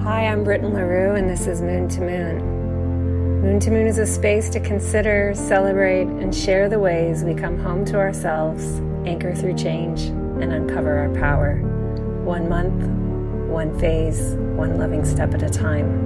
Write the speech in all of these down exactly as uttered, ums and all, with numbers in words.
Hi, I'm Britton LaRue, and this is Moon to Moon. Moon to Moon is a space to consider, celebrate, and share the ways we come home to ourselves, anchor through change, and uncover our power. One month, one phase, one loving step at a time.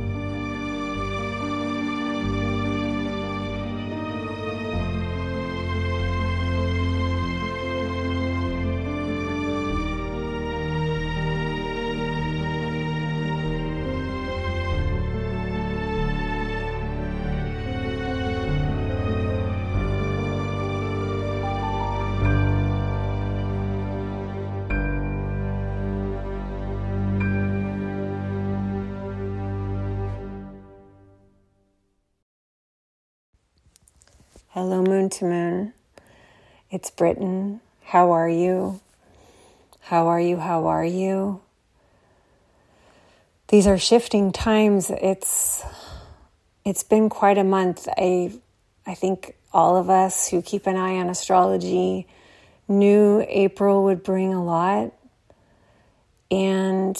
Hello, Moon to Moon. It's Britton. How are you? How are you? How are you? These are shifting times. It's it's been quite a month. I I think all of us who keep an eye on astrology knew April would bring a lot, and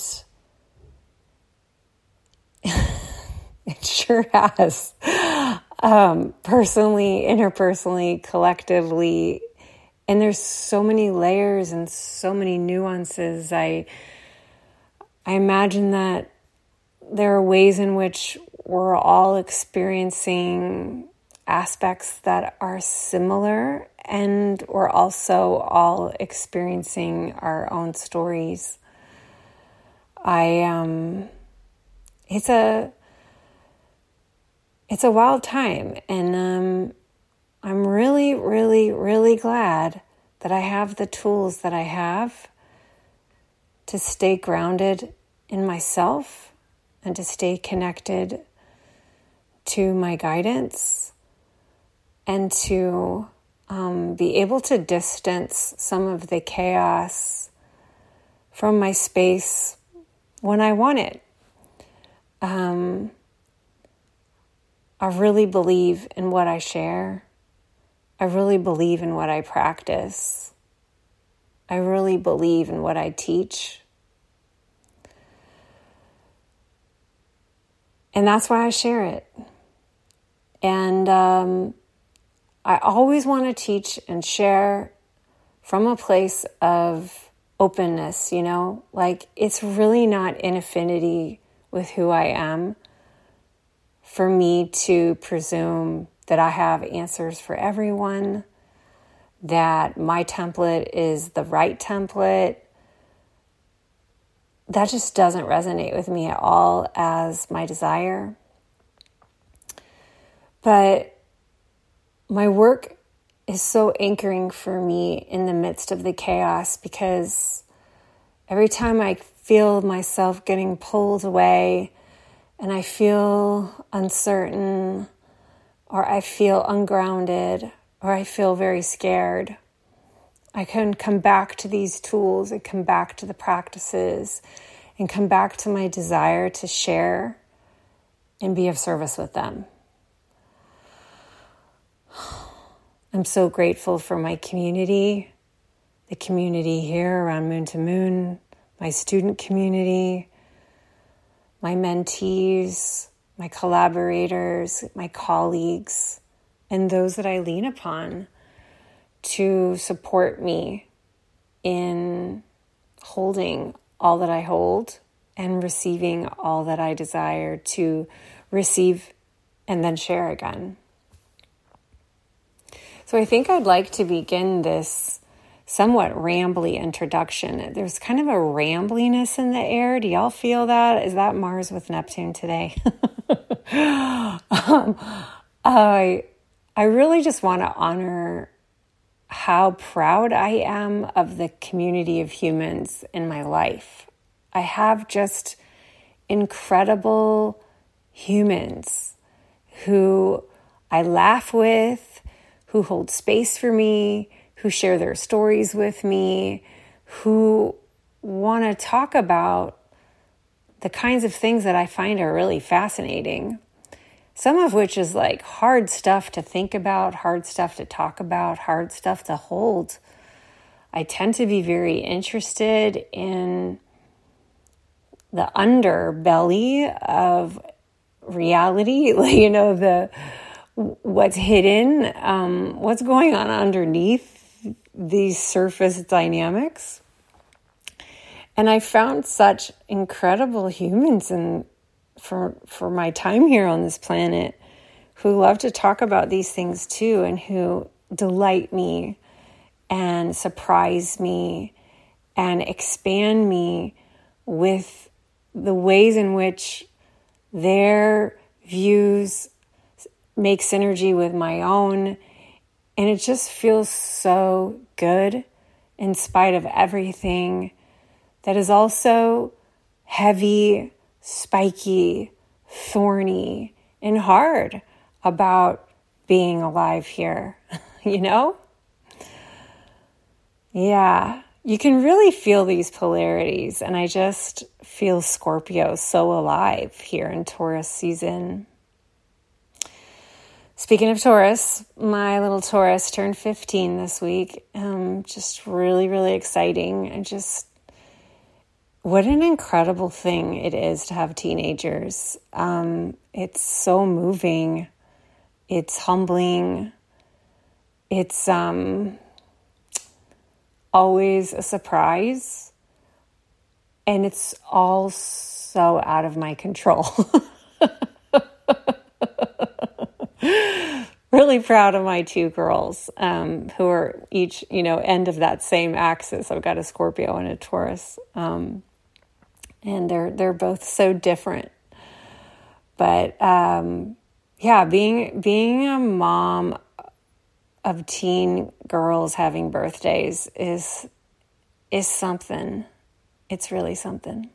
it sure has. Um, personally, interpersonally, collectively, and there's so many layers and so many nuances. I, I imagine that there are ways in which we're all experiencing aspects that are similar, and we're also all experiencing our own stories. I, um, it's a, It's a wild time, and um, I'm really, really, really glad that I have the tools that I have to stay grounded in myself and to stay connected to my guidance and to um, be able to distance some of the chaos from my space when I want it. Um... I really believe in what I share. I really believe in what I practice. I really believe in what I teach. And that's why I share it. And um, I always want to teach and share from a place of openness, you know? Like, it's really not in affinity with who I am for me to presume that I have answers for everyone, that my template is the right template. That just doesn't resonate with me at all as my desire. But my work is so anchoring for me in the midst of the chaos, because every time I feel myself getting pulled away and I feel uncertain, or I feel ungrounded, or I feel very scared, I can come back to these tools and come back to the practices and come back to my desire to share and be of service with them. I'm so grateful for my community, the community here around Moon to Moon, my student community, my mentees, my collaborators, my colleagues, and those that I lean upon to support me in holding all that I hold and receiving all that I desire to receive and then share again. So I think I'd like to begin this somewhat rambly introduction. There's kind of a rambliness in the air. Do y'all feel that? Is that Mars with Neptune today? um, I, I really just want to honor how proud I am of the community of humans in my life. I have just incredible humans who I laugh with, who hold space for me, who share their stories with me, who want to talk about the kinds of things that I find are really fascinating. Some of which is like hard stuff to think about, hard stuff to talk about, hard stuff to hold. I tend to be very interested in the underbelly of reality, you know, the what's hidden, um, what's going on underneath these surface dynamics. And I found such incredible humans and for for my time here on this planet who love to talk about these things too, and who delight me and surprise me and expand me with the ways in which their views make synergy with my own. And it just feels so good in spite of everything that is also heavy, spiky, thorny, and hard about being alive here, you know? Yeah, you can really feel these polarities, and I just feel Scorpio so alive here in Taurus season. Speaking of Taurus, my little Taurus turned fifteen this week. Um, just really, really exciting. And just what an incredible thing it is to have teenagers. Um, it's so moving. It's humbling. It's um, always a surprise. And it's all so out of my control. Really proud of my two girls um, who are each, you know, end of that same axis. I've got a Scorpio and a Taurus. Um, and they're they're both so different. But um, yeah, being being a mom of teen girls having birthdays is is something. It's really something.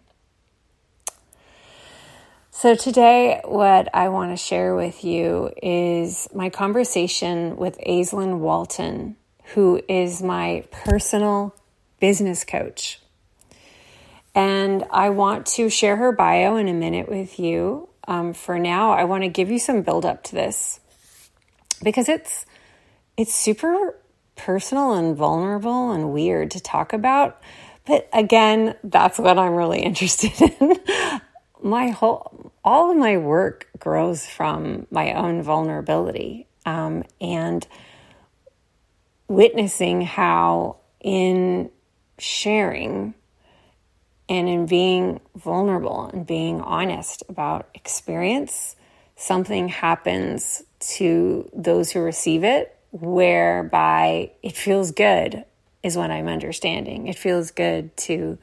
So today, what I want to share with you is my conversation with Aislinn Walton, who is my personal business coach. And I want to share her bio in a minute with you. Um, for now, I want to give you some build up to this because it's it's super personal and vulnerable and weird to talk about. But again, that's what I'm really interested in. My whole, all of my work grows from my own vulnerability, um, and witnessing how in sharing and in being vulnerable and being honest about experience, something happens to those who receive it, whereby it feels good, is what I'm understanding. It feels good to,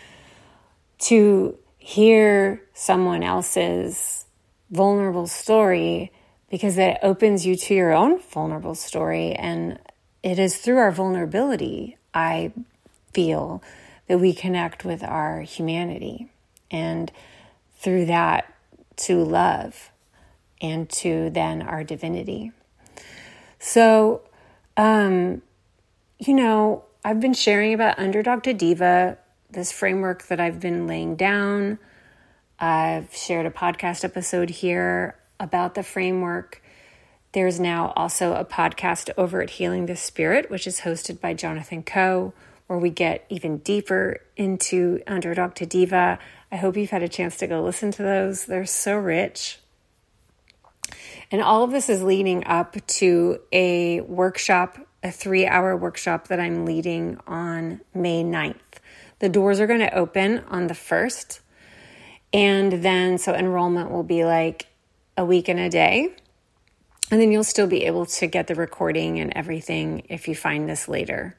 to hear someone else's vulnerable story because it opens you to your own vulnerable story. And it is through our vulnerability, I feel, that we connect with our humanity, and through that to love, and to then our divinity. So, um, you know, I've been sharing about Underdog to Diva, this framework that I've been laying down. I've shared a podcast episode here about the framework. There's now also a podcast over at Healing the Spirit, which is hosted by Jonathan Coe, where we get even deeper into Underdog to Diva. I hope you've had a chance to go listen to those. They're so rich. And all of this is leading up to a workshop, a three-hour workshop that I'm leading on May ninth. The doors are going to open on the first. And then, so enrollment will be like a week and a day. And then you'll still be able to get the recording and everything if you find this later.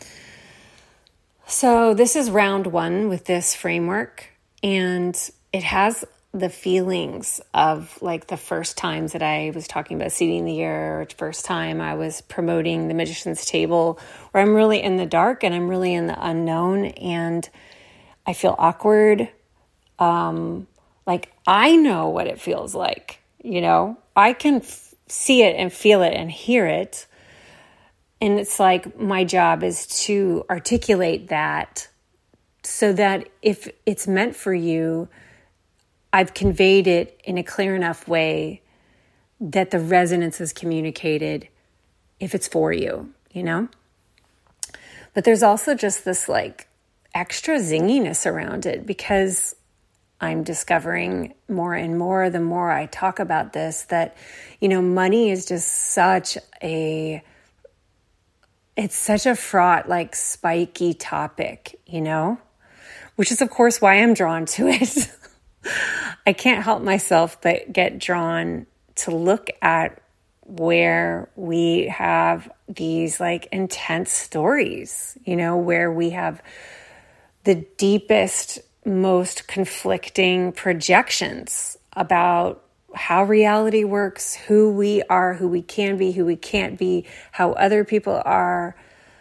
So this is round one with this framework, and it has the feelings of like the first times that I was talking about Seeding the Year, or the first time I was promoting the Magician's Table, where I'm really in the dark and I'm really in the unknown, and I feel awkward. Um, like I know what it feels like, you know, I can f- see it and feel it and hear it. And it's like my job is to articulate that so that if it's meant for you, I've conveyed it in a clear enough way that the resonance is communicated if it's for you, you know? But there's also just this like extra zinginess around it because I'm discovering more and more the more I talk about this, that, you know, money is just such a, it's such a fraught, like spiky topic, you know, which is of course why I'm drawn to it. I can't help myself but get drawn to look at where we have these like intense stories, you know, where we have the deepest, most conflicting projections about how reality works, who we are, who we can be, who we can't be, how other people are.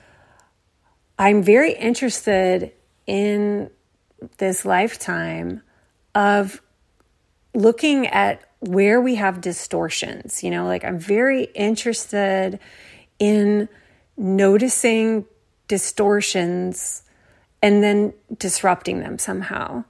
I'm very interested in this lifetime of looking at where we have distortions, you know, like I'm very interested in noticing distortions and then disrupting them somehow.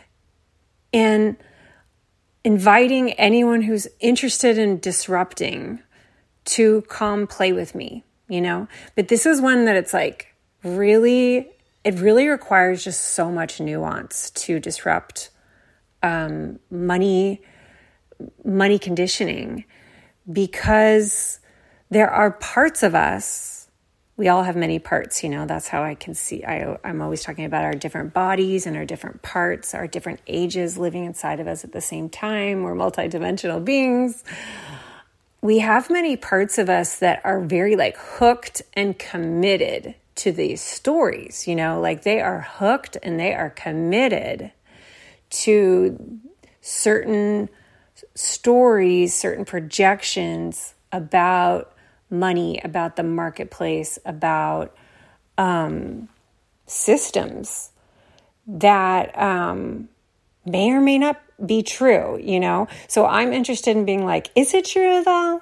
And inviting anyone who's interested in disrupting to come play with me, you know? But this is one that it's like really, it really requires just so much nuance to disrupt um, money, money conditioning, because there are parts of us. We all have many parts, you know, that's how I can see, I, I'm always talking about our different bodies and our different parts, our different ages living inside of us at the same time. We're multidimensional beings. We have many parts of us that are very like hooked and committed to these stories, you know, like they are hooked and they are committed to certain stories, certain projections about money, about the marketplace, about um, systems that um, may or may not be true, you know? So I'm interested in being like, is it true though?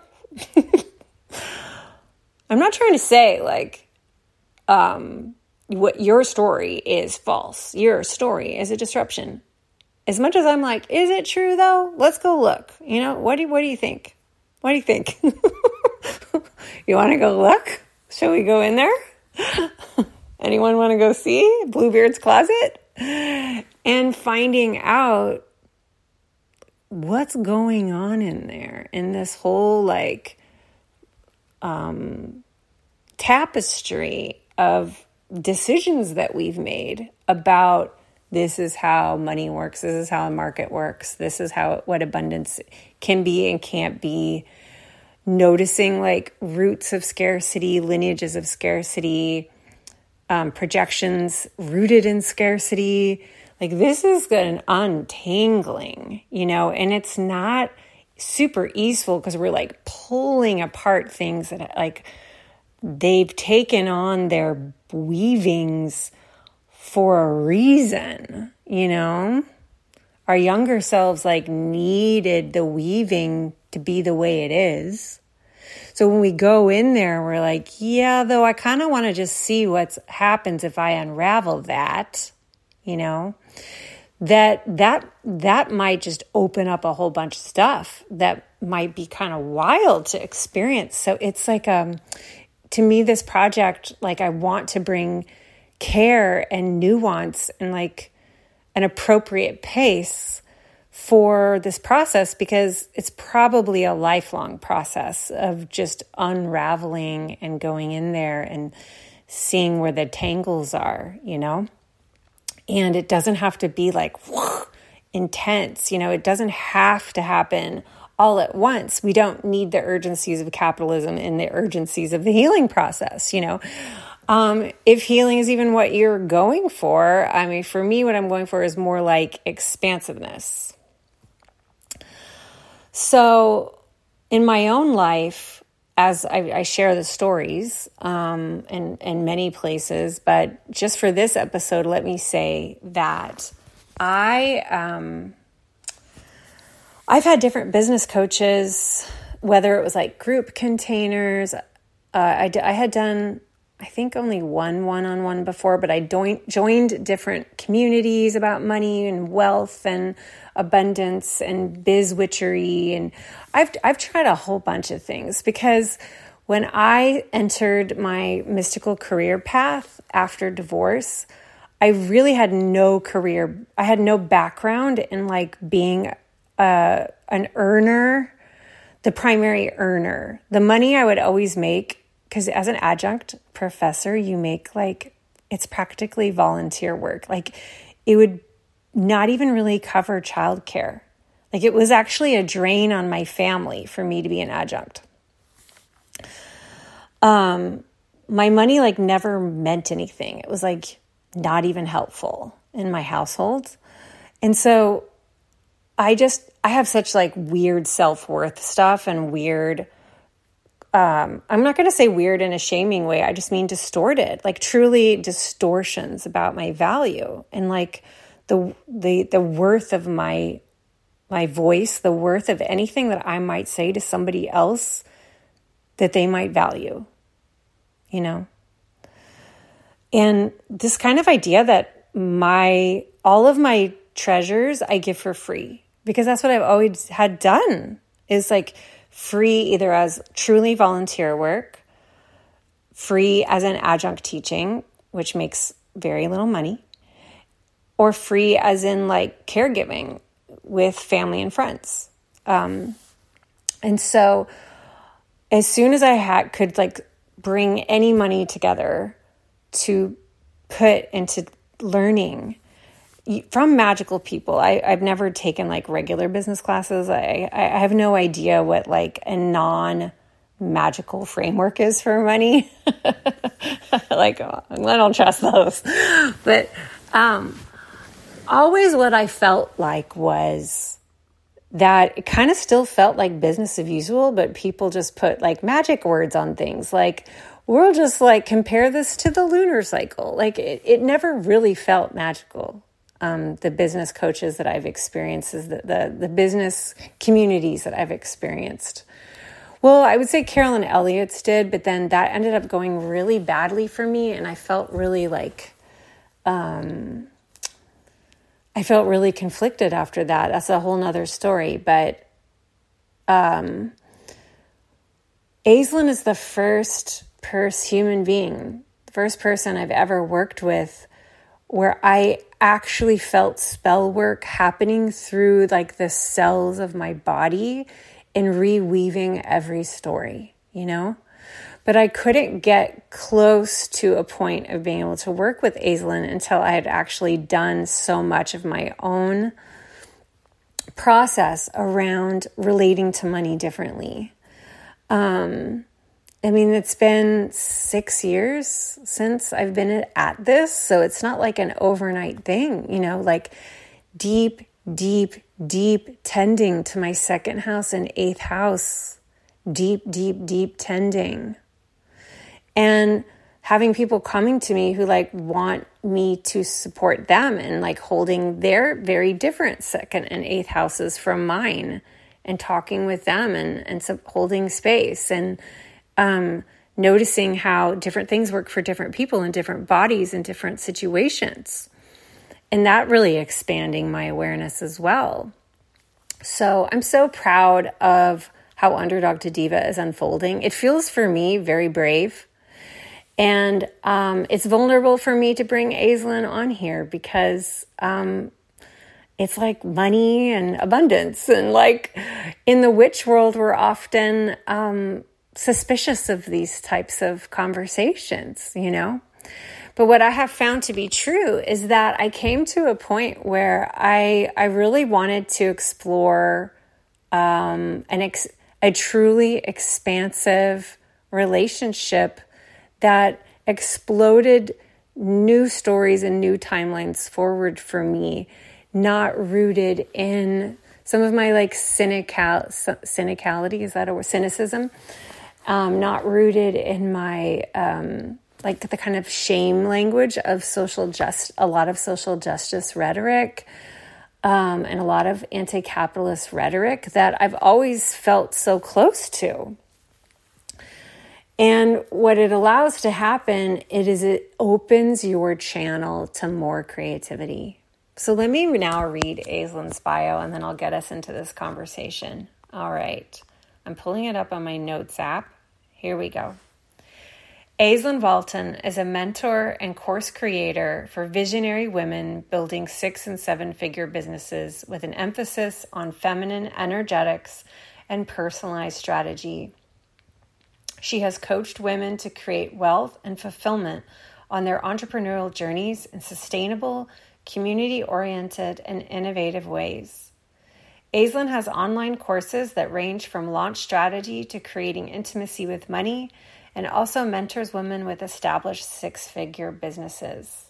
I'm not trying to say like, um, what your story is false. Your story is a disruption. As much as I'm like, is it true though? Let's go look. You know, what do what do you think? What do you think? You want to go look? Shall we go in there? Anyone want to go see Bluebeard's closet? And finding out what's going on in there, in this whole like um, tapestry of decisions that we've made about this is how money works, this is how a market works, this is how what abundance can be and can't be. Noticing like roots of scarcity, lineages of scarcity, um, projections rooted in scarcity. Like this is an untangling, you know, and it's not super easeful because we're like pulling apart things that like they've taken on their weavings for a reason, you know. Our younger selves like needed the weaving to be the way it is. So when we go in there, we're like, yeah, though I kind of want to just see what happens if I unravel that, you know, that, that, that might just open up a whole bunch of stuff that might be kind of wild to experience. So it's like, um, to me, this project, like I want to bring care and nuance and like an appropriate pace for this process, because it's probably a lifelong process of just unraveling and going in there and seeing where the tangles are, you know? And it doesn't have to be like whoosh, intense, you know, it doesn't have to happen all at once. We don't need the urgencies of capitalism and the urgencies of the healing process, you know? Um, if healing is even what you're going for, I mean, for me, what I'm going for is more like expansiveness. So in my own life, as I, I share the stories um, in, in many places, but just for this episode, let me say that I, um, I've had different business coaches, whether it was like group containers. Uh, I, d- I had done, I think, only one one-on-one before, but I joined, joined different communities about money and wealth and abundance and biz witchery. And I've, I've tried a whole bunch of things, because when I entered my mystical career path after divorce, I really had no career. I had no background in like being uh, an earner, the primary earner. The money I would always make, because as an adjunct professor, you make like, it's practically volunteer work. Like it would not even really cover childcare. Like it was actually a drain on my family for me to be an adjunct. Um, my money like never meant anything. It was like not even helpful in my household. And so I just, I have such like weird self-worth stuff and weird, um, I'm not going to say weird in a shaming way. I just mean distorted, like truly distortions about my value and like the, the, the worth of my, my voice, the worth of anything that I might say to somebody else that they might value, you know? And this kind of idea that my, all of my treasures I give for free, because that's what I've always had done, is like free either as truly volunteer work, free as an adjunct teaching, which makes very little money, or free as in like caregiving with family and friends. Um, and so as soon as I had, could like bring any money together to put into learning from magical people. I, I've never taken like regular business classes. I, I have no idea what like a non-magical framework is for money. Like, I don't trust those. But um, always what I felt like was that it kind of still felt like business as usual, but people just put like magic words on things. Like, we'll just like compare this to the lunar cycle. Like it, it never really felt magical. Um, the business coaches that I've experienced, is the, the, the business communities that I've experienced. Well, I would say Carolyn Elliott's did, but then that ended up going really badly for me. And I felt really like, um, I felt really conflicted after that. That's a whole nother story. But um, Aislinn is the first pers- human being, the first person I've ever worked with where I actually felt spell work happening through like the cells of my body and reweaving every story, you know? But I couldn't get close to a point of being able to work with Aislinn until I had actually done so much of my own process around relating to money differently. Um, I mean, it's been six years since I've been at this, so it's not like an overnight thing, you know, like deep, deep, deep tending to my second house and eighth house, deep, deep, deep tending. And having people coming to me who like want me to support them and like holding their very different second and eighth houses from mine and talking with them and, and so holding space and um, noticing how different things work for different people in different bodies in different situations. And that really expanding my awareness as well. So I'm so proud of how Underdog to Diva is unfolding. It feels for me very brave. And um, it's vulnerable for me to bring Aislinn on here because um, it's like money and abundance. And like in the witch world, we're often um, suspicious of these types of conversations, you know? But what I have found to be true is that I came to a point where I I really wanted to explore um, an ex- a truly expansive relationship that exploded new stories and new timelines forward for me, not rooted in some of my like cynical cynicality, is that a word? Cynicism, um, not rooted in my um, like the kind of shame language of social just a lot of social justice rhetoric um, and a lot of anti-capitalist rhetoric that I've always felt so close to. And what it allows to happen, it is it opens your channel to more creativity. So let me now read Aislinn's bio, and then I'll get us into this conversation. All right. I'm pulling it up on my notes app. Here we go. Aislinn Walton is a mentor and course creator for visionary women building six and seven figure businesses with an emphasis on feminine energetics and personalized strategy. She has coached women to create wealth and fulfillment on their entrepreneurial journeys in sustainable, community-oriented, and innovative ways. Aislinn has online courses that range from launch strategy to creating intimacy with money, and also mentors women with established six-figure businesses.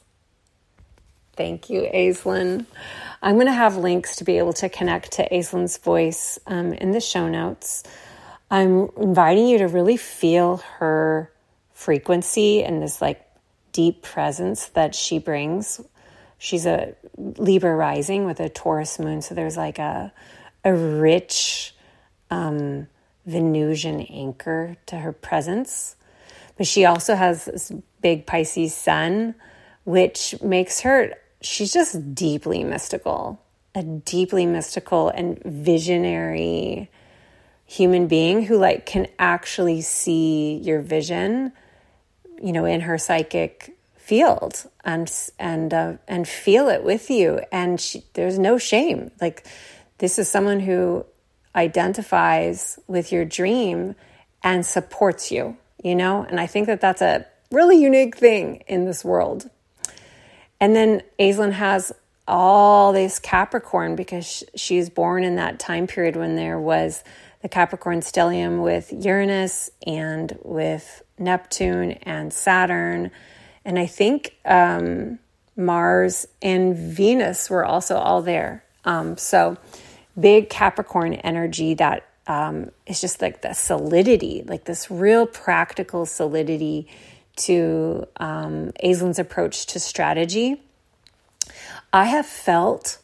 Thank you, Aislinn. I'm going to have links to be able to connect to Aislinn's voice um, in the show notes. I'm inviting you to really feel her frequency and this like deep presence that she brings. She's a Libra rising with a Taurus moon, so there's like a a rich um, Venusian anchor to her presence. But she also has this big Pisces sun, which makes her, she's just deeply mystical, a deeply mystical and visionary human being who like can actually see your vision, you know, in her psychic field and and uh, and feel it with you. And she, there's no shame. Like, this is someone who identifies with your dream and supports you, you know? And I think that that's a really unique thing in this world. And then Aislinn has all this Capricorn because she's born in that time period when there was the Capricorn stellium with Uranus and with Neptune and Saturn. And I think um, Mars and Venus were also all there. Um, so big Capricorn energy that um, is just like the solidity, like this real practical solidity to um, Aislinn's approach to strategy. I have felt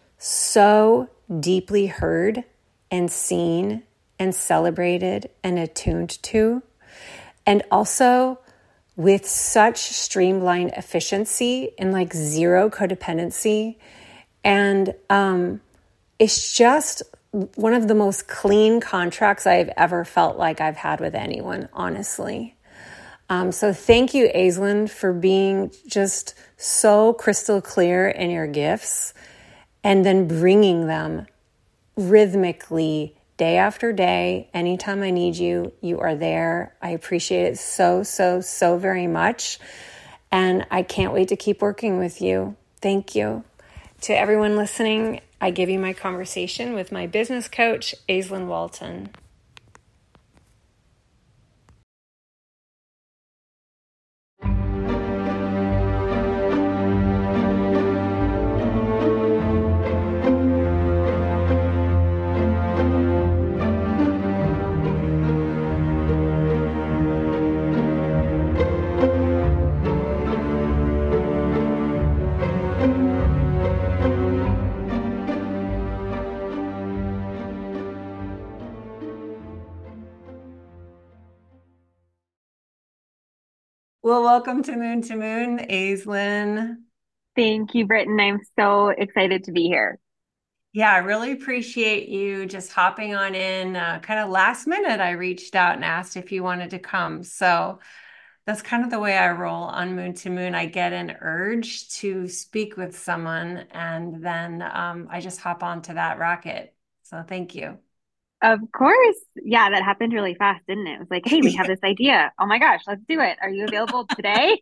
so deeply heard and seen and celebrated and attuned to, and also with such streamlined efficiency and like zero codependency. And um, it's just one of the most clean contracts I've ever felt like I've had with anyone, honestly. Um, so thank you, Aislinn, for being just so crystal clear in your gifts and then bringing them rhythmically day after day. Anytime I need you, you are there. I appreciate it so, so, so very much. And I can't wait to keep working with you. Thank you. To everyone listening, I give you my conversation with my business coach, Aislinn Walton. Well, welcome to Moon to Moon, Aislinn. Thank you, Britton. I'm so excited to be here. Yeah, I really appreciate you just hopping on in. Uh, kind of last minute, I reached out and asked if you wanted to come. So that's kind of the way I roll on Moon to Moon. I get an urge to speak with someone, and then um, I just hop onto that rocket. So thank you. Of course. Yeah, that happened really fast, didn't it? It was like, hey, we have this idea. Oh my gosh, let's do it. Are you available today?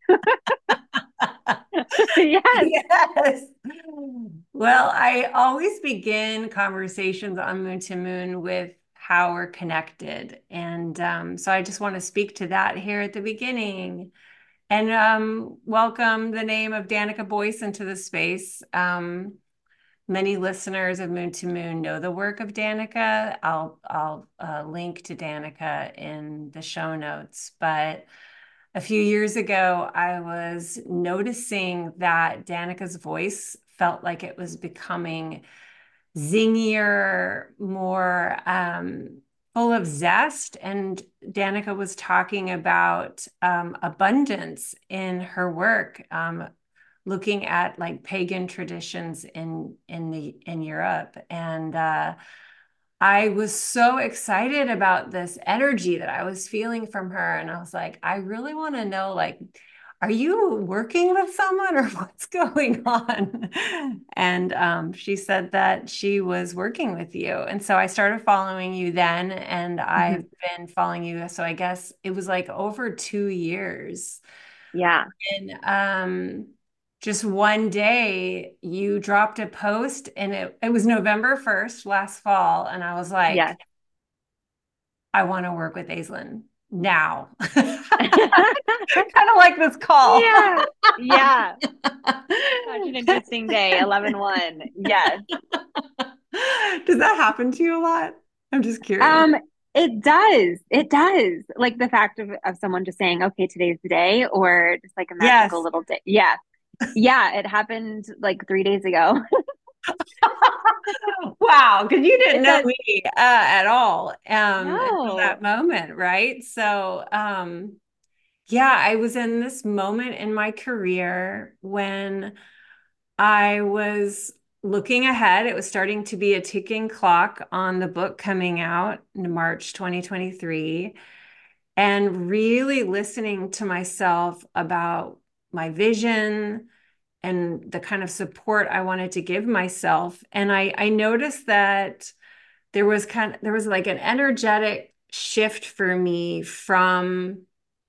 Yes. Yes. Well, I always begin conversations on Moon to Moon with how we're connected. And um, so I just want to speak to that here at the beginning. And um, welcome the name of Danica Boyce into the space. Um, many listeners of Moon to Moon know the work of Danica. I'll, I'll uh, link to Danica in the show notes. But a few years ago, I was noticing that Danica's voice felt like it was becoming zingier, more um, full of zest. And Danica was talking about um, abundance in her work, um, looking at like pagan traditions in in the in Europe. And uh, I was so excited about this energy that I was feeling from her. And I was like, I really want to know, like, are you working with someone or what's going on? And um, she said that she was working with you. And so I started following you then, and I've Mhm. been following you. So I guess it was like over two years. Yeah. And um, just one day you dropped a post, and it, it was November first last fall. And I was like, Yes. I want to work with Aislinn now. Kind of like this call. Yeah. Yeah. Such an interesting day. eleven one. Yes. Does that happen to you a lot? I'm just curious. Um, it does. It does. Like the fact of, of someone just saying, okay, today's the day, or just like a magical Yes. little day. Yeah. Yeah. It happened like three days ago. Wow, because you didn't It know does. me uh, at all um, until No. that moment, right? So, um, yeah, I was in this moment in my career when I was looking ahead. It was starting to be a ticking clock on the book coming out in March twenty twenty-three, and really listening to myself about my vision and the kind of support I wanted to give myself. And I, I noticed that there was kind of, there was like an energetic shift for me from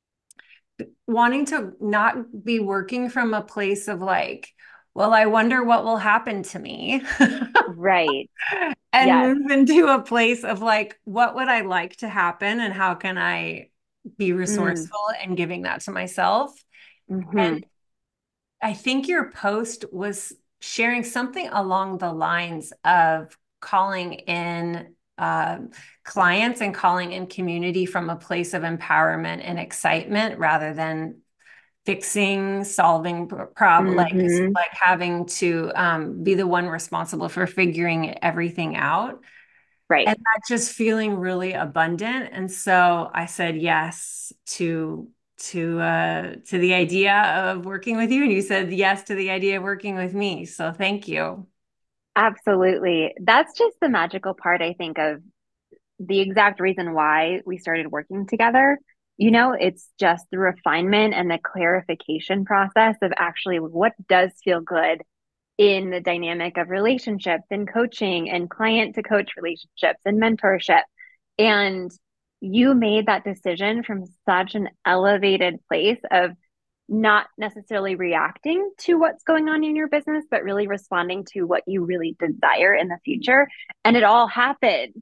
wanting to not be working from a place of like, well, I wonder what will happen to me. Right. And Yes. move into a place of like, what would I like to happen and how can I be Mm. resourceful and giving that to myself? And Hmm. I think your post was sharing something along the lines of calling in uh, clients and calling in community from a place of empowerment and excitement rather than fixing, solving problem, like Hmm. like having to um, be the one responsible for figuring everything out. Right. And that just feeling really abundant. And so I said yes to to uh to the idea of working with you. And you said yes to the idea of working with me. So thank you. Absolutely. That's just the magical part, I think, of the exact reason why we started working together. You know, it's just the refinement and the clarification process of actually what does feel good in the dynamic of relationships and coaching and client to coach relationships and mentorship. And you made that decision from such an elevated place of not necessarily reacting to what's going on in your business, but really responding to what you really desire in the future. And it all happened,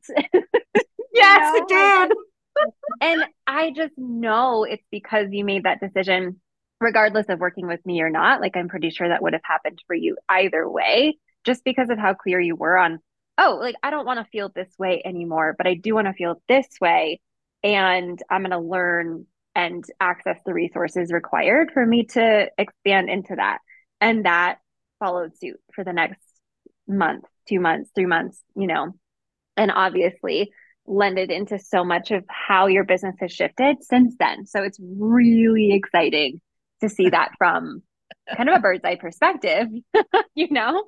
you Yes, know, it like, did. and I just know it's because you made that decision, regardless of working with me or not. Like, I'm pretty sure that would have happened for you either way, just because of how clear you were on, oh, like, I don't want to feel this way anymore, but I do want to feel this way. And I'm going to learn and access the resources required for me to expand into that. And that followed suit for the next month, two months, three months, you know, and obviously lended into so much of how your business has shifted since then. So it's really exciting to see that from kind of a bird's eye perspective, you know?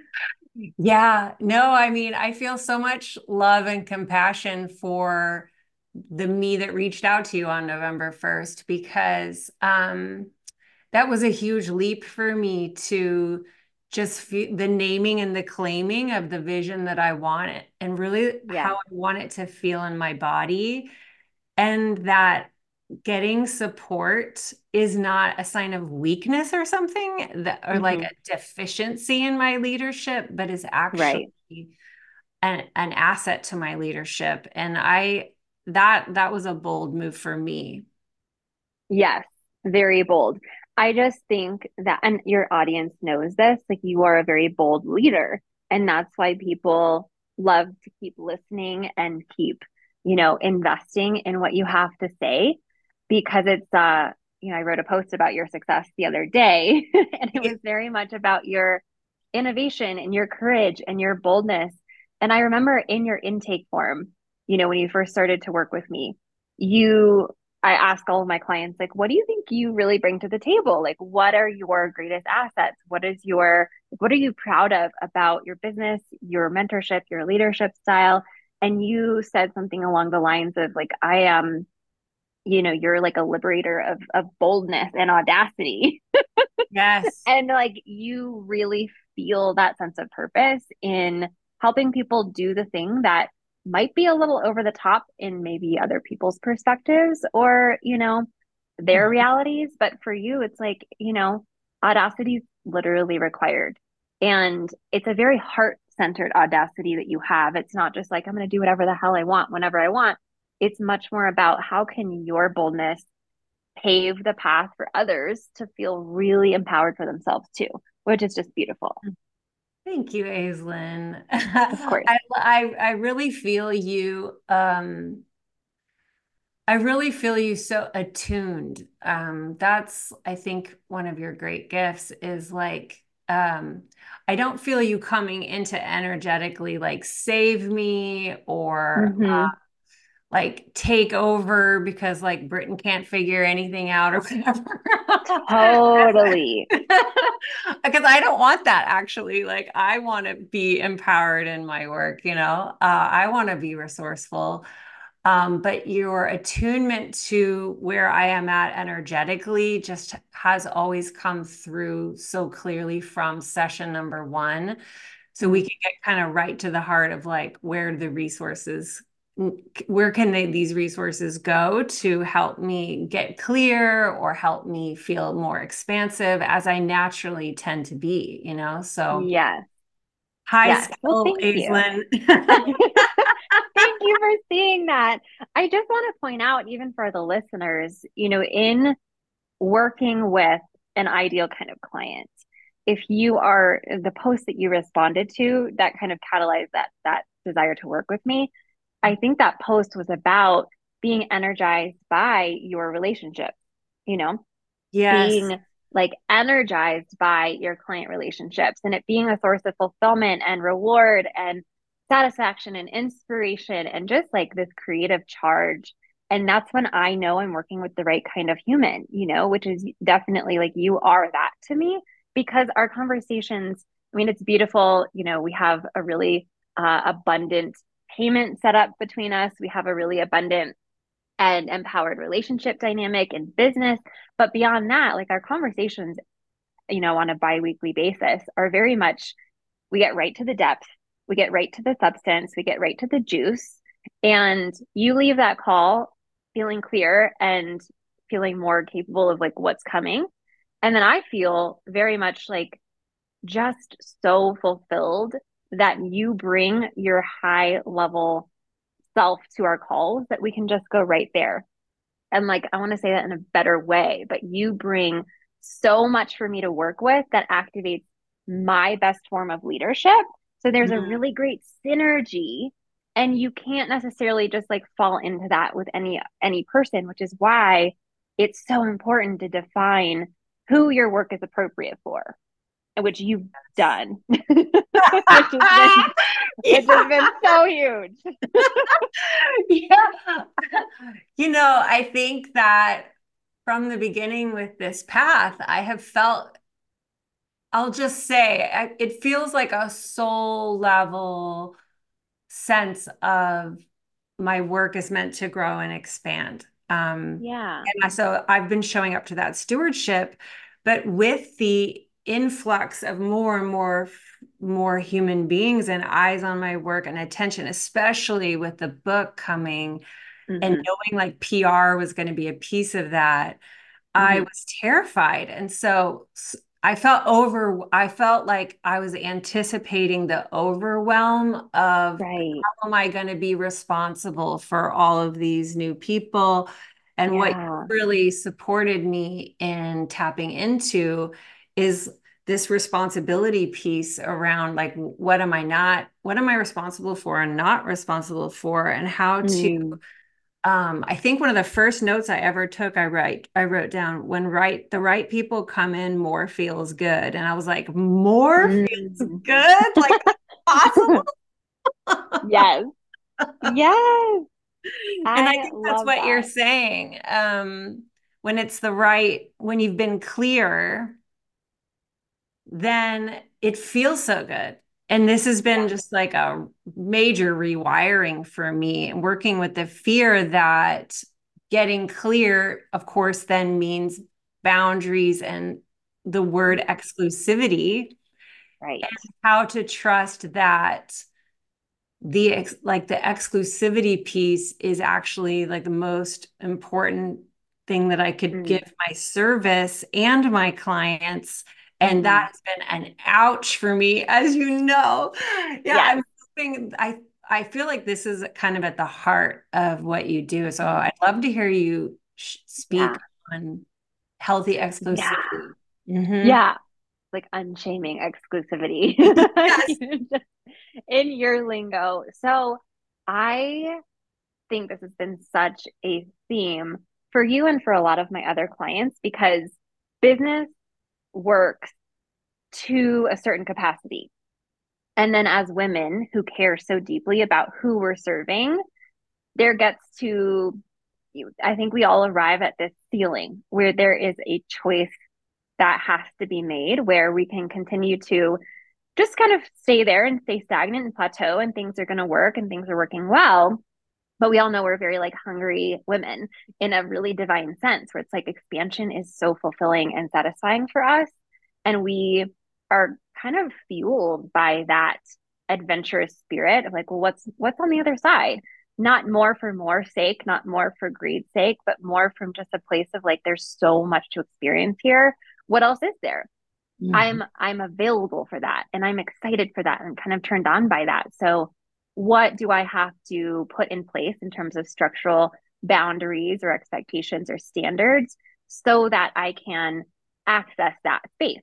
Yeah, no, I mean, I feel so much love and compassion for the me that reached out to you on November first because um that was a huge leap for me to just feel the naming and the claiming of the vision that I want it and really how Yeah. I want it to feel in my body. And that getting support is not a sign of weakness or something that or like Hmm. a deficiency in my leadership, but is Right. actually an, an asset to my leadership. And I that that was a bold move for me. Yes. Very bold. I just think that, and your audience knows this, like you are a very bold leader. And that's why people love to keep listening and keep, you know, investing in what you have to say because it's, uh, you know, I wrote a post about your success the other day, and it was very much about your innovation and your courage and your boldness. And I remember in your intake form, you know, when you first started to work with me, you I ask all of my clients, like, what do you think you really bring to the table? Like, what are your greatest assets? What is your, what are you proud of about your business, your mentorship, your leadership style? and you said something along the lines of like, I am, you know, you're like a liberator of of boldness and audacity. Yes. And like you really feel that sense of purpose in helping people do the thing that might be a little over the top in maybe other people's perspectives or, you know, their realities. But for you, it's like, you know, audacity is literally required. And it's a very heart centered audacity that you have. It's not just like, I'm going to do whatever the hell I want whenever I want. It's much more about how can your boldness pave the path for others to feel really empowered for themselves too, which is just beautiful. Thank you, Aislinn. Of course. I, I I really feel you. Um, I really feel you so attuned. Um, that's, I think, one of your great gifts is like, um, I don't feel you coming into energetically like save me or Mm-hmm. like take over because like Britain can't figure anything out or whatever. Totally. Because I don't want that actually. Like I want to be empowered in my work, you know. Uh, I want to be resourceful. Um, but your attunement to where I am at energetically just has always come through so clearly from session number one. So we Mm. can get kind of right to the heart of like where the resources, where can they, these resources go to help me get clear or help me feel more expansive as I naturally tend to be, you know? So Yes. high Yes. Well, skill, thank you. Aislinn. Thank you for seeing that. I just want to point out, even for the listeners, you know, in working with an ideal kind of client, if you are the post that you responded to that kind of catalyzed that that desire to work with me, I think that post was about being energized by your relationship, you know, Yes. being like energized by your client relationships and it being a source of fulfillment and reward and satisfaction and inspiration and just like this creative charge. And that's when I know I'm working with the right kind of human, you know, which is definitely like you are that to me because our conversations, I mean, it's beautiful. You know, we have a really uh, abundant payment set up between us. We have a really abundant and empowered relationship dynamic in business. But beyond that, like our conversations, you know, on a biweekly basis are very much, we get right to the depth, we get right to the substance, we get right to the juice. And you leave that call feeling clear and feeling more capable of like what's coming. And then I feel very much like just so fulfilled that you bring your high level self to our calls that we can just go right there and like I want to say that in a better way, but you bring so much for me to work with that activates my best form of leadership. So there's a Mhm. really great synergy and you can't necessarily just like fall into that with any any person, which is why it's so important to define who your work is appropriate for, which you've done. which has been which has Yeah. been so huge. Yeah. You know, I think that from the beginning with this path, I have felt, I'll just say, I, it feels like a soul level sense of my work is meant to grow and expand. Um, Yeah. and so I've been showing up to that stewardship, but with the influx of more and more more human beings and eyes on my work and attention, especially with the book coming and Mm-hmm. knowing like P R was going to be a piece of that, I Mm-hmm. was terrified. And so I felt over, I felt like I was anticipating the overwhelm of Right. how am I going to be responsible for all of these new people? And what Yeah. really supported me in tapping into is this responsibility piece around like, what am I not, what am I responsible for and not responsible for, and how to Mm. um, I think one of the first notes I ever took, I write, I wrote down when right the right people come in, more feels good. And I was like, more feels Mm. good? Like possible? Yes. Yes. And I I think that's love what you're that. saying. Um, when it's the right, when you've been clear, then it feels so good. And this has been Yeah. just like a major rewiring for me, working with the fear that getting clear, of course, then means boundaries and the word exclusivity, Right. how to trust that the ex like the exclusivity piece is actually like the most important thing that I could give Mm. my service and my clients. And Hmm. that's been an ouch for me, as you know. Yeah, Yes. I'm hoping I I feel like this is kind of at the heart of what you do. So Mhm. I'd love to hear you sh speak Yeah. on healthy Yeah. exclusivity. Hmm. Yeah. Like unshaming exclusivity Yes. in your lingo. So I think this has been such a theme for you and for a lot of my other clients because business works to a certain capacity. And then as women who care so deeply about who we're serving, there gets to, I think we all arrive at this ceiling where there is a choice that has to be made where we can continue to just kind of stay there and stay stagnant and plateau and things are going to work and things are working well. But we all know we're very like hungry women in a really divine sense where it's like expansion is so fulfilling and satisfying for us. And we are kind of fueled by that adventurous spirit of like, well, what's what's on the other side? Not more for more sake, not more for greed's sake, but more from just a place of like, there's so much to experience here. What else is there? I'm Mhm. I'm available for that and I'm excited for that and kind of turned on by that. So what do I have to put in place in terms of structural boundaries or expectations or standards so that I can access that space?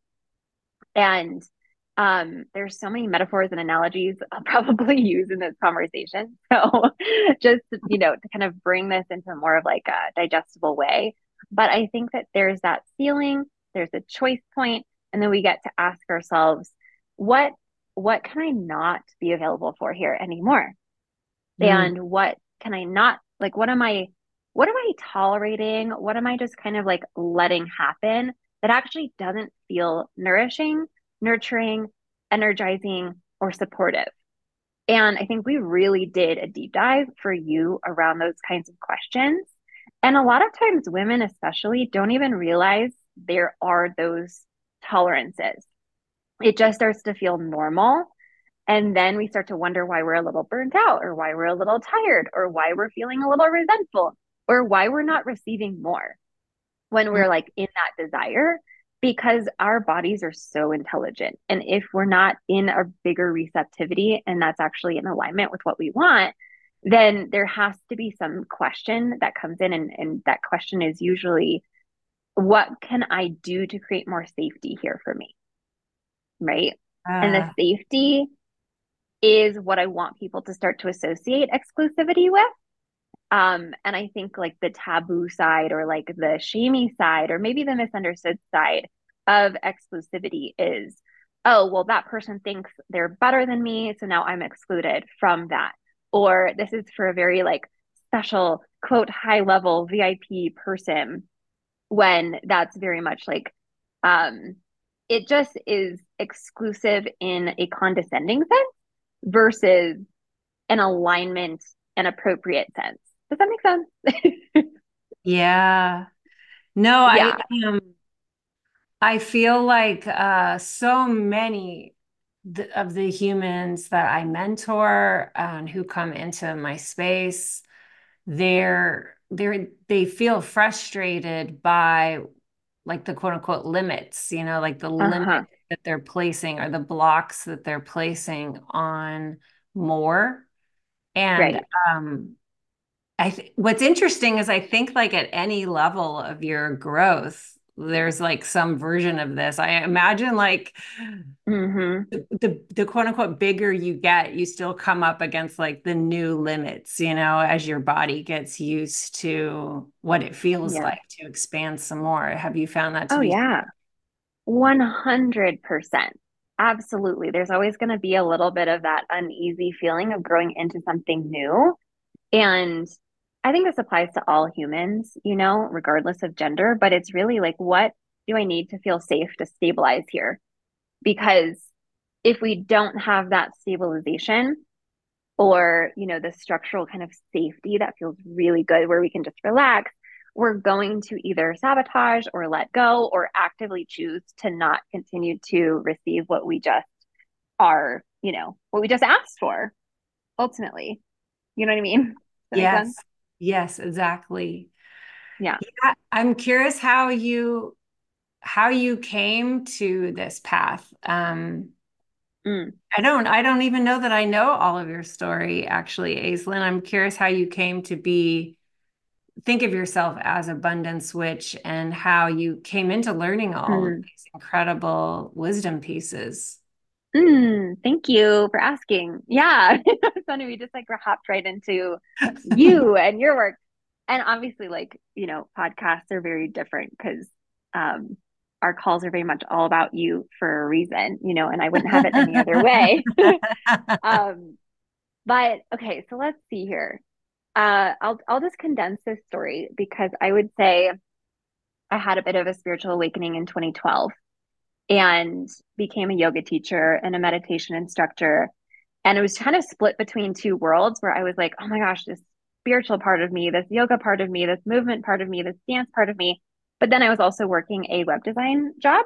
And um, there's so many metaphors and analogies I'll probably use in this conversation. So just, you know, to kind of bring this into more of like a digestible way. But I think that there's that feeling, there's a choice point, and then we get to ask ourselves, what what can I not be available for here anymore? Mm. And what can I not like what am I what am I tolerating? What am I just kind of like letting happen that actually doesn't feel nourishing, nurturing, energizing, or supportive? And I think we really did a deep dive for you around those kinds of questions. And a lot of times, women especially don't even realize there are those tolerances. It just starts to feel normal. And then we start to wonder why we're a little burnt out, or why we're a little tired, or why we're feeling a little resentful, or why we're not receiving more when we're like in that desire, because our bodies are so intelligent. And if we're not in a bigger receptivity and that's actually in alignment with what we want, then there has to be some question that comes in. And, and that question is usually, what can I do to create more safety here for me? Right. And the Uh, safety is what I want people to start to associate exclusivity with. Um, and I think like the taboo side or like the shamey side or maybe the misunderstood side of exclusivity is, oh, well, that person thinks they're better than me. So now I'm excluded from that. Or this is for a very like special, quote, high level V I P person when that's very much like, um, it just is exclusive in a condescending sense versus an alignment and appropriate sense. Does that make sense? yeah. No, I Yeah. um I feel like uh so many th of the humans that I mentor and who come into my space, they're they're they feel frustrated by like the quote unquote limits, you know, like the limit Uh-huh. that they're placing or the blocks that they're placing on more. And Right. um I th what's interesting is I think like at any level of your growth, there's like some version of this. I imagine like Mm-hmm. the the quote unquote bigger you get, you still come up against like the new limits, you know, as your body gets used to what it feels Yeah. like to expand some more. Have you found that to Oh, be? yeah. one hundred percent. Absolutely. There's always going to be a little bit of that uneasy feeling of growing into something new. And I think this applies to all humans, you know, regardless of gender, but it's really like, what do I need to feel safe to stabilize here? Because if we don't have that stabilization or, you know, the structural kind of safety that feels really good where we can just relax, we're going to either sabotage or let go or actively choose to not continue to receive what we just are, you know, what we just asked for ultimately. You know what I mean? Does that make sense? Yes. Yes, exactly. Yeah. Yeah, I'm curious how you how you came to this path. Um, Mm. I don't I don't even know that I know all of your story, actually, Aislinn. I'm curious how you came to be think of yourself as Abundance Witch and how you came into learning all of Mm. these incredible wisdom pieces. Mm. Thank you for asking. Yeah. It's funny. We just like hopped right into you and your work. And obviously, like, you know, podcasts are very different because um, our calls are very much all about you for a reason, you know, and I wouldn't have it any other way. um, but okay, so let's see here. Uh, I'll I'll just condense this story because I would say I had a bit of a spiritual awakening in twenty twelve and became a yoga teacher and a meditation instructor. And it was kind of split between two worlds where I was like, oh my gosh, this spiritual part of me, this yoga part of me, this movement part of me, this dance part of me. But then I was also working a web design job.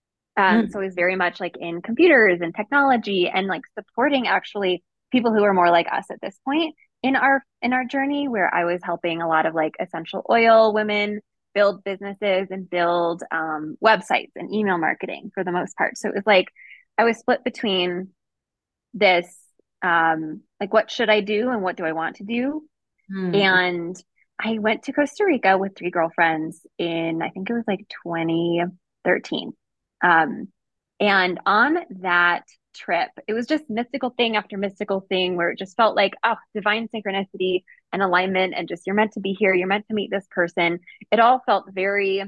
Um, so Mm, I was very much like in computers and technology and like supporting actually people who are more like us at this point in our in our journey, where I was helping a lot of like essential oil women build businesses and build um, websites and email marketing for the most part. So it was like I was split between this um, like what should I do and what do I want to do, mm, and I went to Costa Rica with three girlfriends in, I think it was like twenty thirteen. Um, and on that trip, it was just mystical thing after mystical thing where it just felt like, oh, divine synchronicity and alignment, and just you're meant to be here, you're meant to meet this person. It all felt very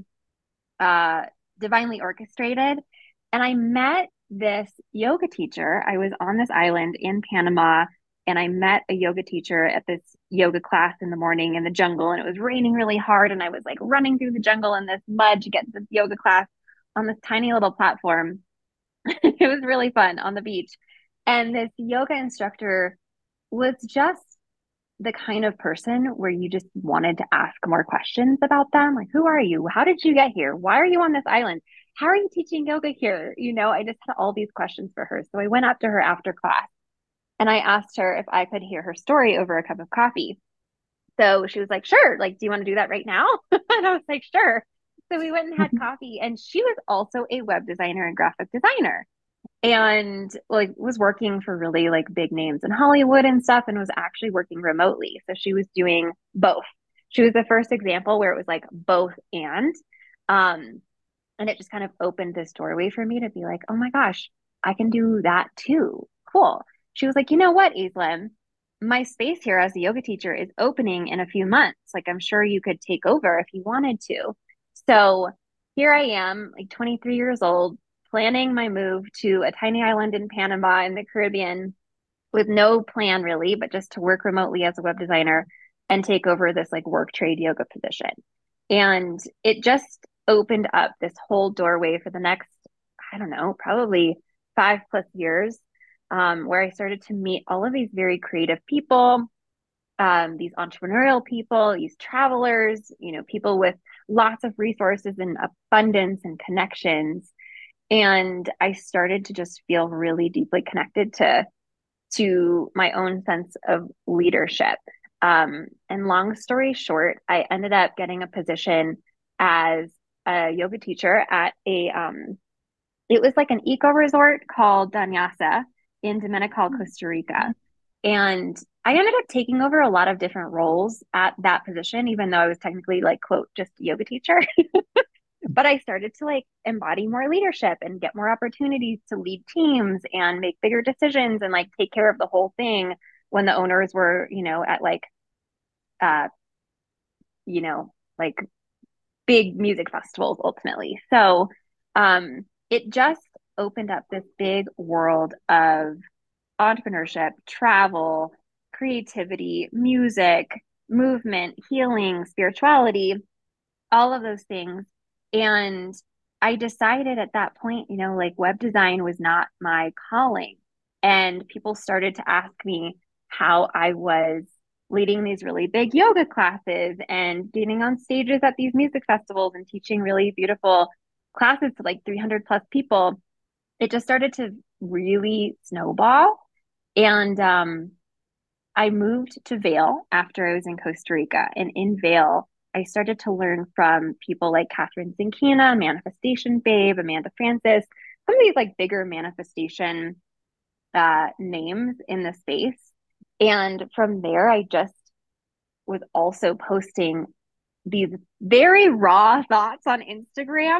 uh, divinely orchestrated. And I met this yoga teacher. I was on this island in Panama and I met a yoga teacher at this yoga class in the morning in the jungle. And it was raining really hard. And I was like running through the jungle in this mud to get to this yoga class on this tiny little platform. It was really fun on the beach. And this yoga instructor was just the kind of person where you just wanted to ask more questions about them. Like, who are you? How did you get here? Why are you on this island? How are you teaching yoga here? You know, I just had all these questions for her. So I went up to her after class and I asked her if I could hear her story over a cup of coffee. So she was like, sure. Like, do you want to do that right now? And I was like, sure. So we went and had coffee. And she was also a web designer and graphic designer and like was working for really like big names in Hollywood and stuff and was actually working remotely. So she was doing both. She was the first example where it was like both and um and it just kind of opened this doorway for me to be like, "Oh my gosh, I can do that too." Cool. She was like, "You know what, Aislinn? My space here as a yoga teacher is opening in a few months. Like I'm sure you could take over if you wanted to." So here I am, like twenty-three years old, planning my move to a tiny island in Panama in the Caribbean with no plan really, but just to work remotely as a web designer and take over this like work trade yoga position. And it just opened up this whole doorway for the next, I don't know, probably five plus years, um, where I started to meet all of these very creative people, um, these entrepreneurial people, these travelers, you know, people with lots of resources and abundance and connections. And I started to just feel really deeply connected to to my own sense of leadership. Um, and long story short, I ended up getting a position as a yoga teacher at a um, it was like an eco resort called Danyasa in Dominical, Costa Rica. And I ended up taking over a lot of different roles at that position, even though I was technically like, quote, just a yoga teacher. But I started to like embody more leadership and get more opportunities to lead teams and make bigger decisions and like take care of the whole thing when the owners were, you know, at like uh, you know, like big music festivals ultimately. So um it just opened up this big world of entrepreneurship, travel, creativity, music, movement, healing, spirituality, all of those things. And I decided at that point, you know, like web design was not my calling. And people started to ask me how I was leading these really big yoga classes and getting on stages at these music festivals and teaching really beautiful classes to like three hundred plus people. It just started to really snowball. And um, I moved to Vail after I was in Costa Rica. And in Vail, I started to learn from people like Catherine Zinkina, Manifestation Babe, Amanda Francis, some of these like bigger manifestation uh, names in the space. And from there, I just was also posting these very raw thoughts on Instagram,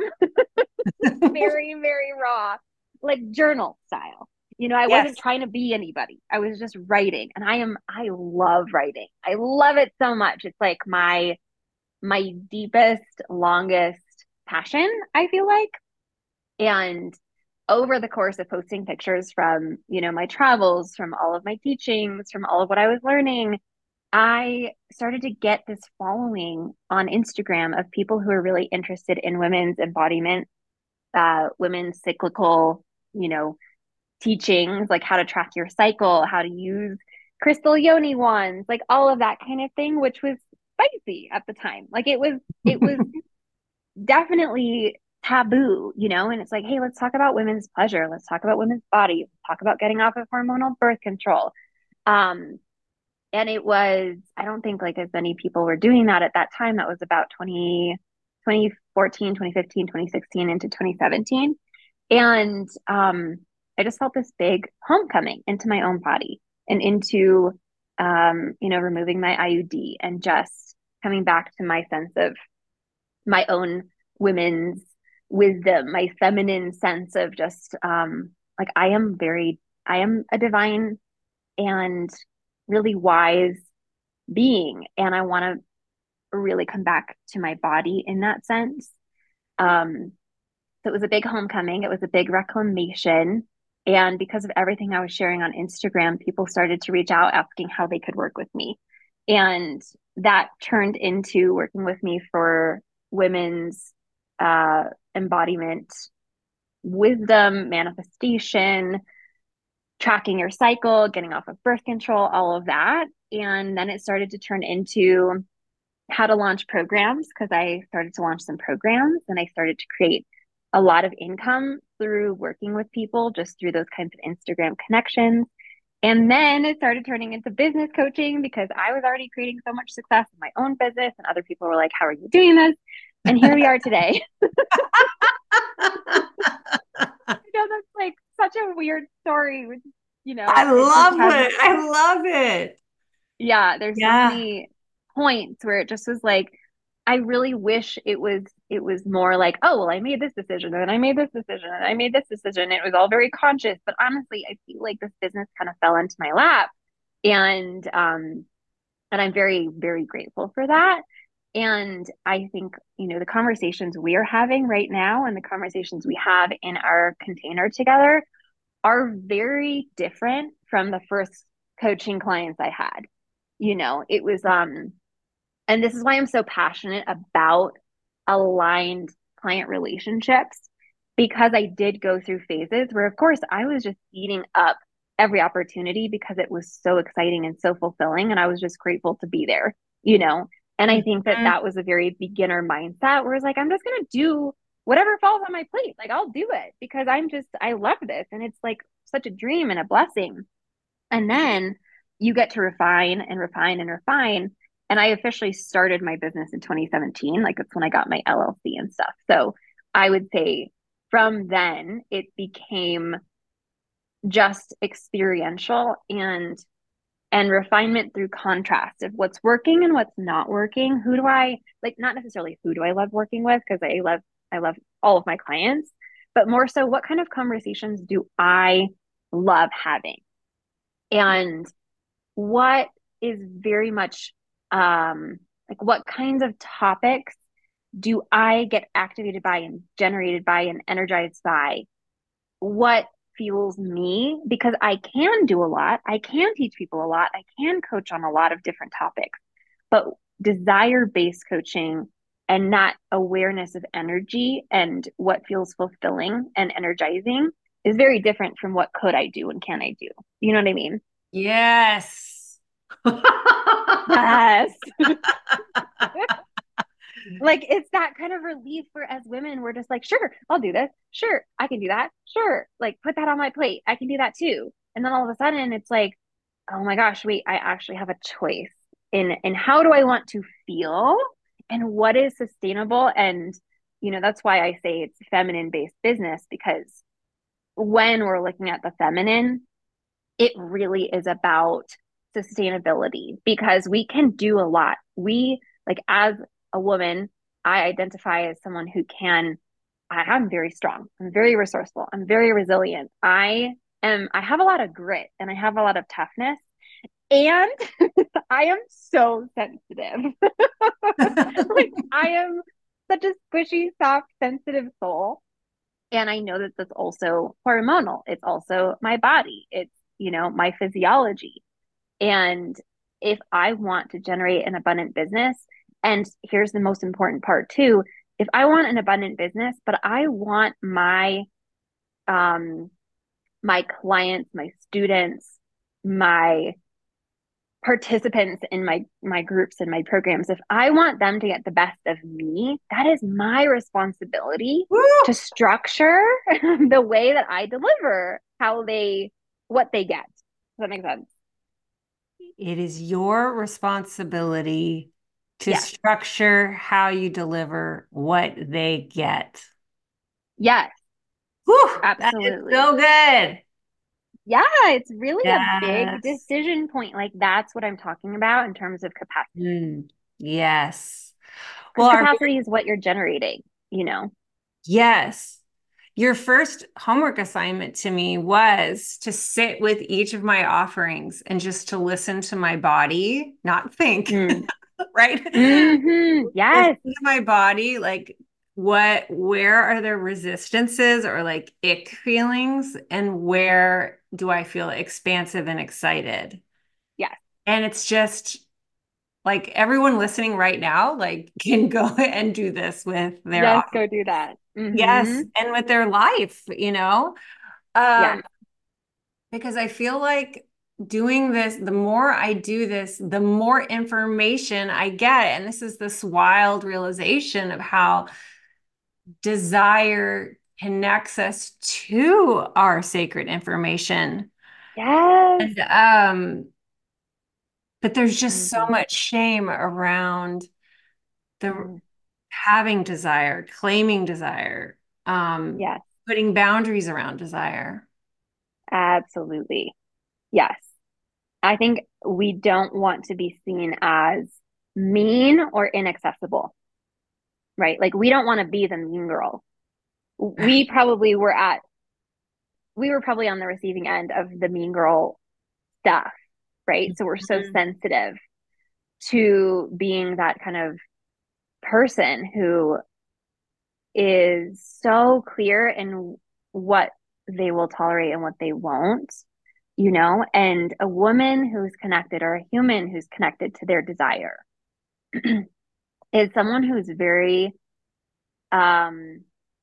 very, very raw, like journal style. You know, I wasn't Yes. trying to be anybody. I was just writing. And I am, I love writing. I love it so much. It's like my, my deepest, longest passion, I feel like. And over the course of posting pictures from, you know, my travels, from all of my teachings, from all of what I was learning, I started to get this following on Instagram of people who are really interested in women's embodiment, uh, women's cyclical, you know, teachings, like how to track your cycle, how to use crystal yoni wands, like all of that kind of thing, which was spicy at the time. Like it was, it was definitely taboo, you know, and it's like, hey, let's talk about women's pleasure. Let's talk about women's bodies. Let's talk about getting off of hormonal birth control. Um, and it was, I don't think like as many people were doing that at that time. That was about twenty, twenty fourteen, twenty fifteen, twenty sixteen into twenty seventeen. And um, I just felt this big homecoming into my own body and into, um, you know, removing my I U D and just coming back to my sense of my own women's wisdom, my feminine sense of just um, like I am very, I am a divine and really wise being. And I want to really come back to my body in that sense. Um, so it was a big homecoming, it was a big reclamation. And because of everything I was sharing on Instagram, people started to reach out asking how they could work with me. And that turned into working with me for women's uh, embodiment, wisdom, manifestation, tracking your cycle, getting off of birth control, all of that. And then it started to turn into how to launch programs because I started to launch some programs and I started to create a lot of income through working with people just through those kinds of Instagram connections. And then it started turning into business coaching because I was already creating so much success in my own business and other people were like, how are you doing this? And here we are today. I know that's like such a weird story, which, you know, I it just love has, it. I love it. yeah, there's so Yeah. many points where it just was like, I really wish it was it was more like, oh, well, I made this decision and I made this decision and I made this decision. It was all very conscious. But honestly, I feel like this business kind of fell into my lap. And um, and I'm very, very grateful for that. And I think, you know, the conversations we are having right now and the conversations we have in our container together are very different from the first coaching clients I had. You know, it was um and this is why I'm so passionate about aligned client relationships because I did go through phases where, of course, I was just eating up every opportunity because it was so exciting and so fulfilling. And I was just grateful to be there, you know? And I think that Mhm. that was a very beginner mindset where it's like, I'm just going to do whatever falls on my plate. Like, I'll do it because I'm just, I love this. And it's like such a dream and a blessing. And then you get to refine and refine and refine. And I officially started my business in twenty seventeen. Like that's when I got my L L C and stuff. So I would say from then it became just experiential and and refinement through contrast of what's working and what's not working. Who do I like not necessarily who do I love working with because I love I love all of my clients, but more so what kind of conversations do I love having? And what is very much um, like what kinds of topics do I get activated by and generated by and energized by? What fuels me? Because I can do a lot, I can teach people a lot, I can coach on a lot of different topics, but desire based coaching And that awareness of energy and what feels fulfilling and energizing is very different from what could I do and can I do. You know what I mean? Yes. Yes. Like it's that kind of relief where as women we're just like, sure, I'll do this. Sure, I can do that. Sure, like put that on my plate. I can do that too. And then all of a sudden it's like, oh my gosh, wait, I actually have a choice in in how do I want to feel and what is sustainable. And you know, that's why I say it's feminine based business, because when we're looking at the feminine, it really is about sustainability because we can do a lot. We, like, as a woman, I identify as someone who can, I am very strong. I'm very resourceful. I'm very resilient. I am, I have a lot of grit and I have a lot of toughness. And I am so sensitive. Like, I am such a squishy, soft, sensitive soul. And I know that that's also hormonal. It's also my body. It's, you know, my physiology. And if I want to generate an abundant business, and here's the most important part too, if I want an abundant business, but I want my um my clients, my students, my participants in my my groups and my programs, if I want them to get the best of me, that is my responsibility Woo! to structure the way that I deliver how they what they get. Does that make sense? It is your responsibility to Yes. structure how you deliver what they get. Yes, Whew, that is absolutely. so good. Yeah, it's really a big Yes. decision point. Like that's what I'm talking about in terms of capacity. Mm, yes. Well, Because our capacity is what you're generating, you know? yes. Your first homework assignment to me was to sit with each of my offerings and just to listen to my body, not think, Mm. right? Mm-hmm. Listen Yes. to my body, like what, where are there resistances or like ick feelings, and where do I feel expansive and excited? Yes. And it's just like everyone listening right now, like can go and do this with their Yes, offer. go do that. Yes, Mm-hmm. and with their life, you know? Yes. Um, because I feel like doing this, the more I do this, the more information I get. And this is this wild realization of how desire connects us to our sacred information. Yes. And um, but there's just so Mm-hmm. much shame around the Mm. having desire, claiming desire, um, Yes, putting boundaries around desire. absolutely. Yes. I think we don't want to be seen as mean or inaccessible, right? Like we don't want to be the mean girl. We probably were at, we were probably on the receiving end of the mean girl stuff, right? So we're so Mhm. sensitive to being that kind of person who is so clear in what they will tolerate and what they won't, you know, and a woman who's connected or a human who's connected to their desire is someone who's very um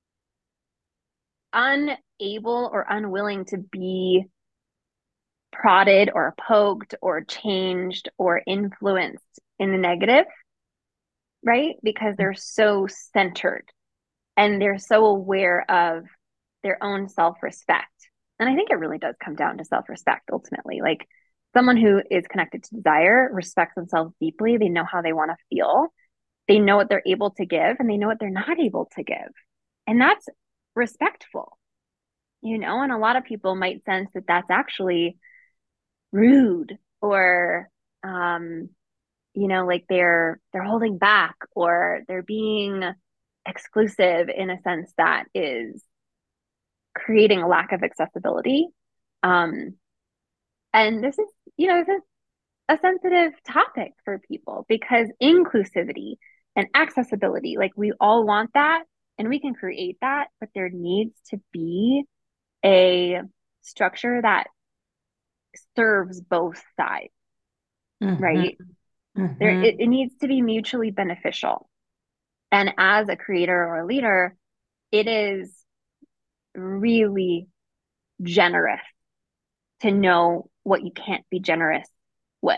unable or unwilling to be prodded or poked or changed or influenced in the negative, right? Because they're so centered and they're so aware of their own self-respect. And I think it really does come down to self-respect ultimately. Like someone who is connected to desire respects themselves deeply. They know how they want to feel. They know what they're able to give and they know what they're not able to give. And that's respectful, you know? And a lot of people might sense that that's actually rude or, um, you know, like they're they're holding back or they're being exclusive in a sense that is creating a lack of accessibility. Um, and this is, you know, this is a sensitive topic for people because inclusivity and accessibility, like we all want that and we can create that, but there needs to be a structure that serves both sides, Mhm. right? There, Mhm. it, it needs to be mutually beneficial. And as a creator or a leader, it is really generous to know what you can't be generous with.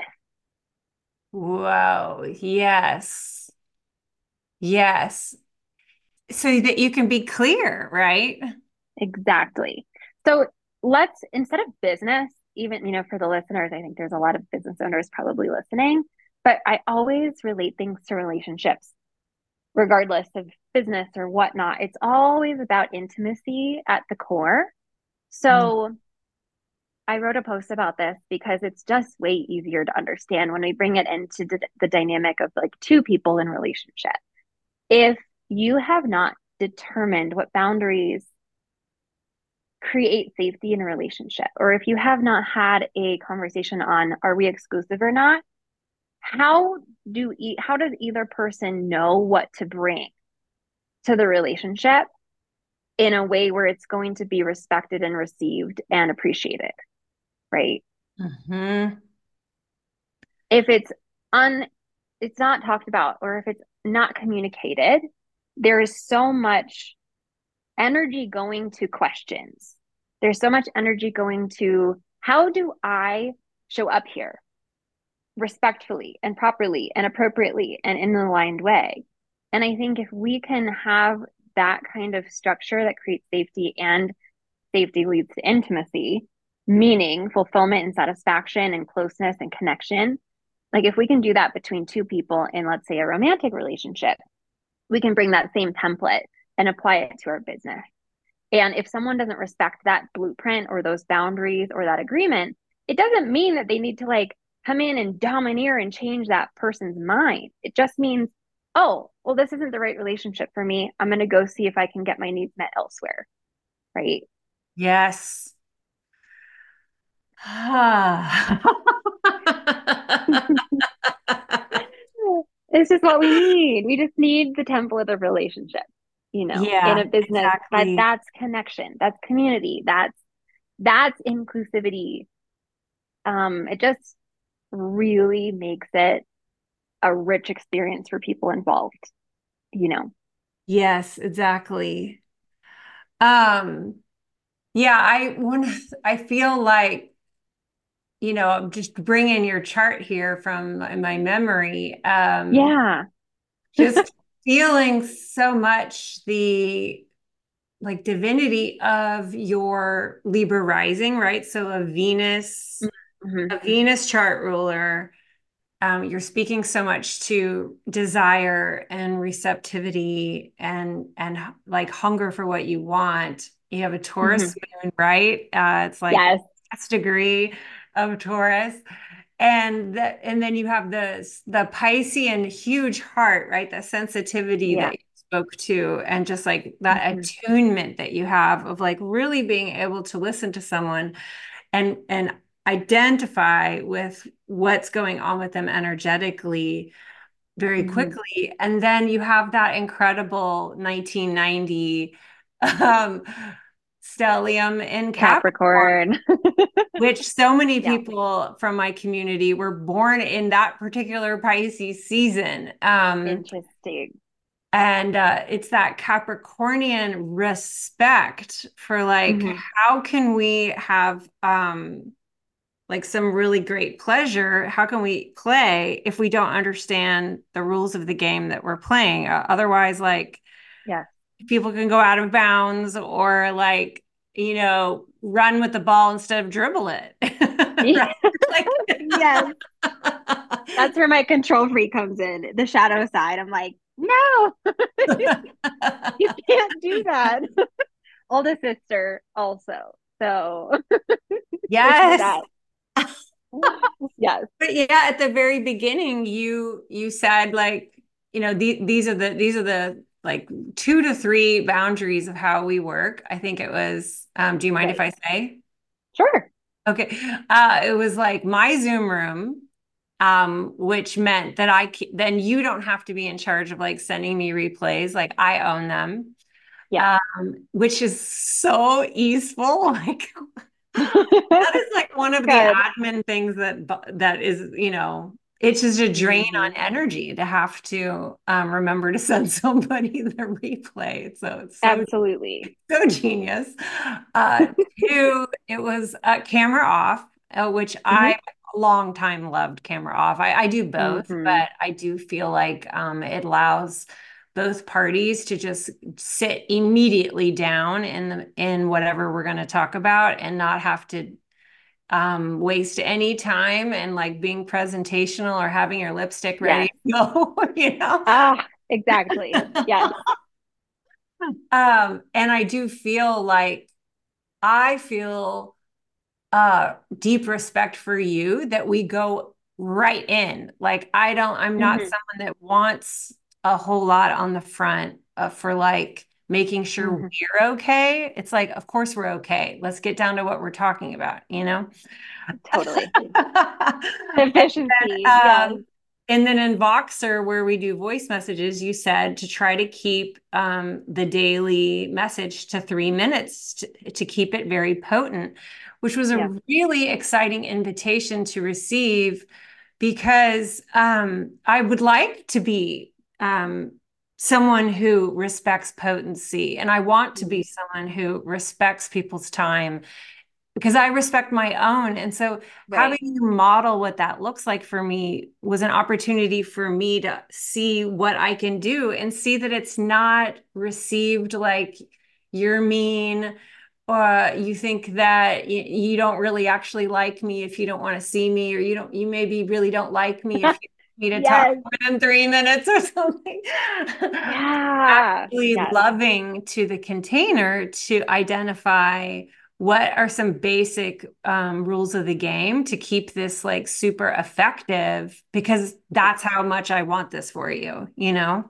Whoa. Yes. Yes. So that you can be clear, right? Exactly. So let's, instead of business, even, you know, for the listeners, I think there's a lot of business owners probably listening, but I always relate things to relationships, regardless of business or whatnot. It's always about intimacy at the core. Mm. So I wrote a post about this because it's just way easier to understand when we bring it into the, the dynamic of like two people in relationship. If you have not determined what boundaries create safety in a relationship, or if you have not had a conversation on are we exclusive or not, how do e- how does either person know what to bring to the relationship in a way where it's going to be respected and received and appreciated, right? Mm-hmm. If it's un it's not talked about, or if it's not communicated, there is so much energy going to questions. There's so much energy going to how do I show up here respectfully and properly and appropriately and in an aligned way. And I think if we can have that kind of structure that creates safety, and safety leads to intimacy, meaning fulfillment and satisfaction and closeness and connection. Like if we can do that between two people in, let's say, a romantic relationship, we can bring that same template and apply it to our business. And if someone doesn't respect that blueprint or those boundaries or that agreement, it doesn't mean that they need to like come in and domineer and change that person's mind. It just means, oh, well, this isn't the right relationship for me. I'm going to go see if I can get my needs met elsewhere. Right. Yes. Ah. It's just what we need. We just need the template of relationship, you know, in a Yeah, business that exactly. that's connection, that's community, that's that's inclusivity. Um, it just really makes it a rich experience for people involved, you know. Yes, exactly. Um, yeah, I when I feel like, you know, I'm just bringing your chart here from my my memory. Um, Yeah. just feeling so much the like divinity of your Libra rising, right? So a Venus, Mhm. a Venus chart ruler. Um, you're speaking so much to desire and receptivity and and like hunger for what you want. You have a Taurus Mhm. moon, right? Uh, it's like Yes. last degree of Taurus. And the, and then you have the the Piscean huge heart, right? The sensitivity that Yeah. you spoke to, and just like that Mhm. attunement that you have of like really being able to listen to someone and and identify with what's going on with them energetically very Mhm. quickly. And then you have that incredible nineteen ninety um, stellium in Capricorn, Capricorn. which so many Yeah. people from my community were born in that particular Pisces season. Um, Interesting. and uh, it's that Capricornian respect for like, Mhm. how can we have um, like some really great pleasure? How can we play if we don't understand the rules of the game that we're playing? Uh, otherwise, like Yes. people can go out of bounds or like, you know, run with the ball instead of dribble it. Right? Like, Yes. That's where my control freak comes in, the shadow side. I'm like, no, you can't do that. Older sister also. So with yes. that. Yes. But yeah, at the very beginning, you you said like, you know, the, these are the these are the like two to three boundaries of how we work. I think it was, um, do you mind if Right. I say? Sure. Okay. Uh, it was like my Zoom room, um, which meant that I c- then you don't have to be in charge of like sending me replays. Like I own them, Yeah. um, which is so easeful. Like that is like one of the Good. admin things that that is, you know, it's just a drain on Mhm. energy to have to um, remember to send somebody the replay. So it's so Absolutely. so genius. Uh, two, it was uh, camera off, uh, which Hmm. I a long time loved camera off. I, I do both, Hmm. but I do feel like um, it allows both parties to just sit immediately down in the in whatever we're going to talk about and not have to um, waste any time and like being presentational or having your lipstick ready Yes. to go, you know? Ah, exactly. Yes. Um, and I do feel like I feel uh deep respect for you that we go right in. Like I don't, I'm not Hmm. someone that wants a whole lot on the front uh, for like making sure Hmm. we're okay. It's like, of course we're okay. Let's get down to what we're talking about, you know? Totally. And Efficiency. Yes. um, and then in Voxer, where we do voice messages, you said to try to keep um, the daily message to three minutes to, to keep it very potent, which was a Yes. really exciting invitation to receive because um, I would like to be um, someone who respects potency, and I want to be Mhm. someone who respects people's time because I respect my own. And so having Right. you model what that looks like for me was an opportunity for me to see what I can do and see that it's not received like you're mean or you think that y- you don't really actually like me if you don't want to see me, or you don't, you maybe really don't like me if you want me to talk Yes. more than three minutes or something. Yeah. Actually Yes. loving to the container to identify what are some basic um, rules of the game to keep this like super effective because Yes. that's how much I want this for you, you know?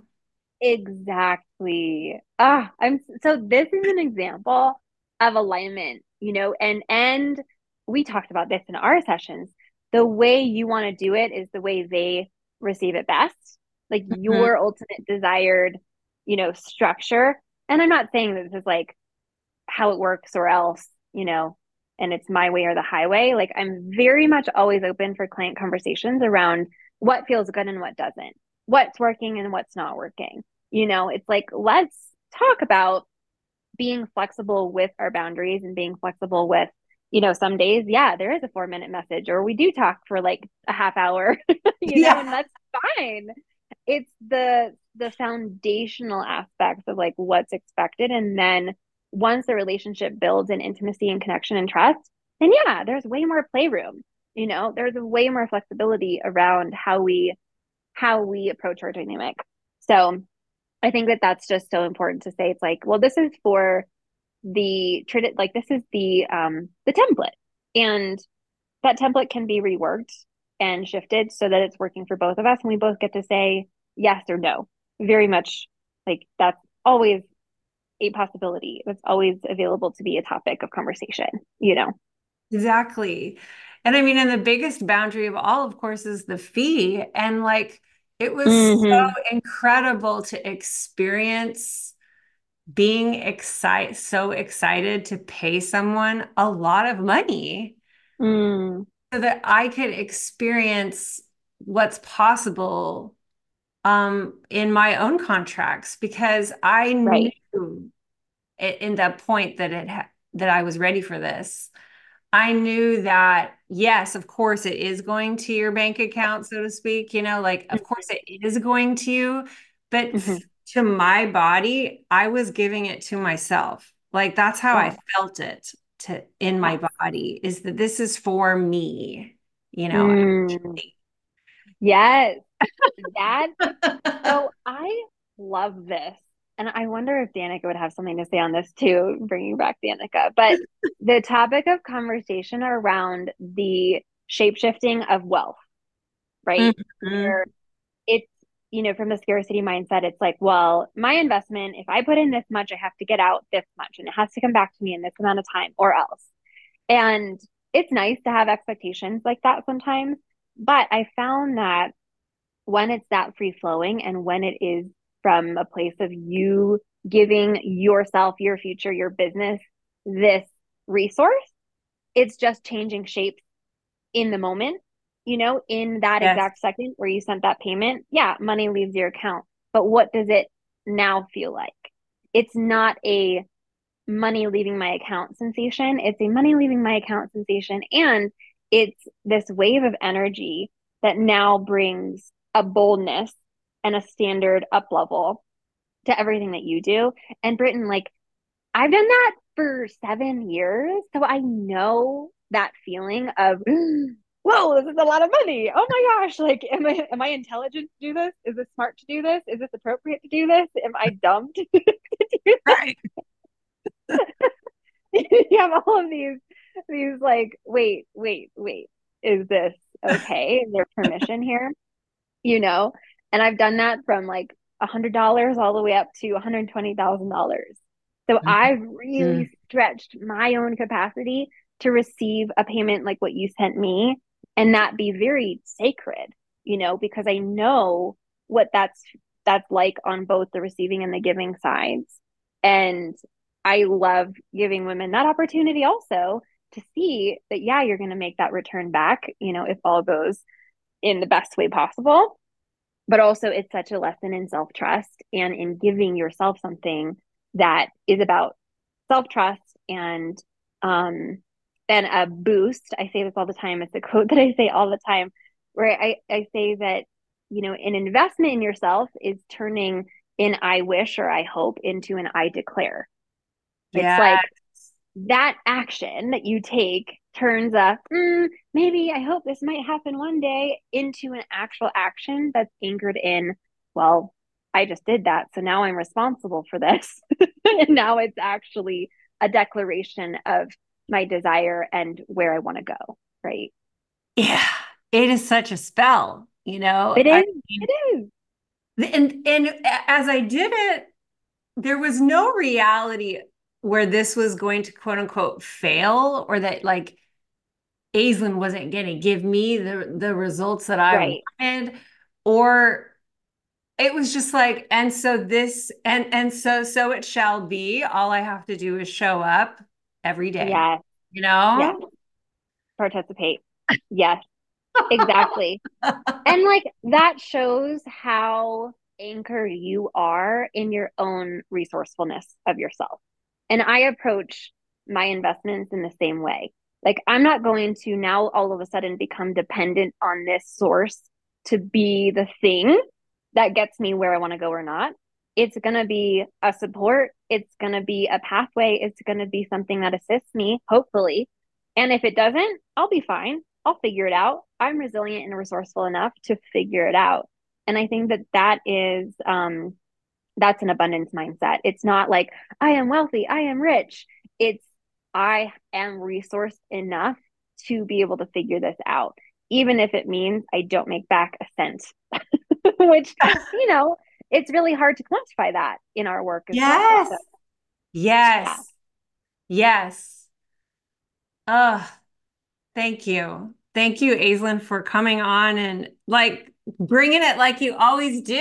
Exactly. Ah, I'm so this is an example of alignment, you know, and and we talked about this in our sessions. The way you want to do it is the way they receive it best, like Mhm. your ultimate desired, you know, structure. And I'm not saying that this is like how it works or else, you know, and it's my way or the highway. Like I'm very much always open for client conversations around what feels good and what doesn't, what's working and what's not working. You know, it's like, let's talk about being flexible with our boundaries and being flexible with, you know, some days, yeah, there is a four minute message, or we do talk for like a half hour, you know, Yeah, and that's fine. It's the the foundational aspects of like what's expected. And then once the relationship builds in intimacy and connection and trust, then yeah, there's way more playroom. You know, there's way more flexibility around how we how we approach our dynamic. So I think that that's just so important to say. It's like, well, this is for the like this is the um the template, and that template can be reworked and shifted so that it's working for both of us, and we both get to say yes or no. Very much like that's always a possibility. That's always available to be a topic of conversation. You know. exactly. And I mean, and the biggest boundary of all, of course, is the fee. And like, it was so Mm-hmm. incredible to experience being excited, so excited to pay someone a lot of money Mm, so that I could experience what's possible um, in my own contracts because I knew right. it, in that point that it ha- that I was ready for this. I knew that yes, of course it is going to your bank account, so to speak, you know, like of course it is going to you, but Mm-hmm. f- to my body, I was giving it to myself. Like that's how Yeah. I felt it to in my Yes. body is that this is for me, you know. Mm, yes. That So I love this. And I wonder if Danica would have something to say on this too, bringing back Danica. But the topic of conversation around the shape shifting of wealth, right? Mhm. Where it's, you know, from the scarcity mindset, it's like, well, my investment, if I put in this much, I have to get out this much and it has to come back to me in this amount of time or else. And it's nice to have expectations like that sometimes. But I found that when it's that free flowing and when it is from a place of you giving yourself, your future, your business this resource, it's just changing shapes in the moment. you know, in that Yes. exact second where you sent that payment, yeah, money leaves your account. But what does it now feel like? It's not a money leaving my account sensation. It's a money leaving my account sensation. And it's this wave of energy that now brings a boldness and a standard up level to everything that you do. And Britton, like, I've done that for seven years. So I know that feeling of, whoa, this is a lot of money. Oh my gosh. Like, am I am I intelligent to do this? Is it smart to do this? Is this appropriate to do this? Am I dumb to do this? Right. You have all of these these like, wait, wait, wait. Is this okay? Is there permission here? You know? And I've done that from like a hundred dollars all the way up to one hundred twenty thousand dollars. So I've Mm. really stretched my own capacity to receive a payment like what you sent me and that be very sacred, you know, because I know what that's that's like on both the receiving and the giving sides. And I love giving women that opportunity also to see that, yeah, you're going to make that return back, you know, if all goes in the best way possible. But also, it's such a lesson in self trust and in giving yourself something that is about self trust and um and a boost. I say this all the time. It's a quote that I say all the time, where I, I say that, you know, an investment in yourself is turning an I wish or I hope into an I declare. It's Yeah. like that action that you take turns a mm, maybe I hope this might happen one day into an actual action that's anchored in, well, I just did that, so now I'm responsible for this. And now it's actually a declaration of my desire and where I want to go, right? Yeah. It is such a spell, you know. It I is. mean, It is. and and as I did it, there was no reality where this was going to quote unquote fail, or that like Aislinn wasn't going to give me the the results that I Right. wanted, or it was just like, and so this and and so so it shall be. All I have to do is show up every day, Yes. you Yes. know? Participate. Yes. Exactly. And like that shows how anchored you are in your own resourcefulness of yourself. And I approach my investments in the same way. Like I'm not going to now all of a sudden become dependent on this source to be the thing that gets me where I want to go or not. It's going to be a support. It's going to be a pathway. It's going to be something that assists me, hopefully. And if it doesn't, I'll be fine. I'll figure it out. I'm resilient and resourceful enough to figure it out. And I think that that is, um, that's an abundance mindset. It's not like I am wealthy, I am rich. It's I am resourced enough to be able to figure this out, even if it means I don't make back a cent, which, you know, it's really hard to quantify that in our work as well. Yes. So, yeah. Yes. Yes. Oh, thank you. Thank you, Aislinn, for coming on and like bringing it like you always do.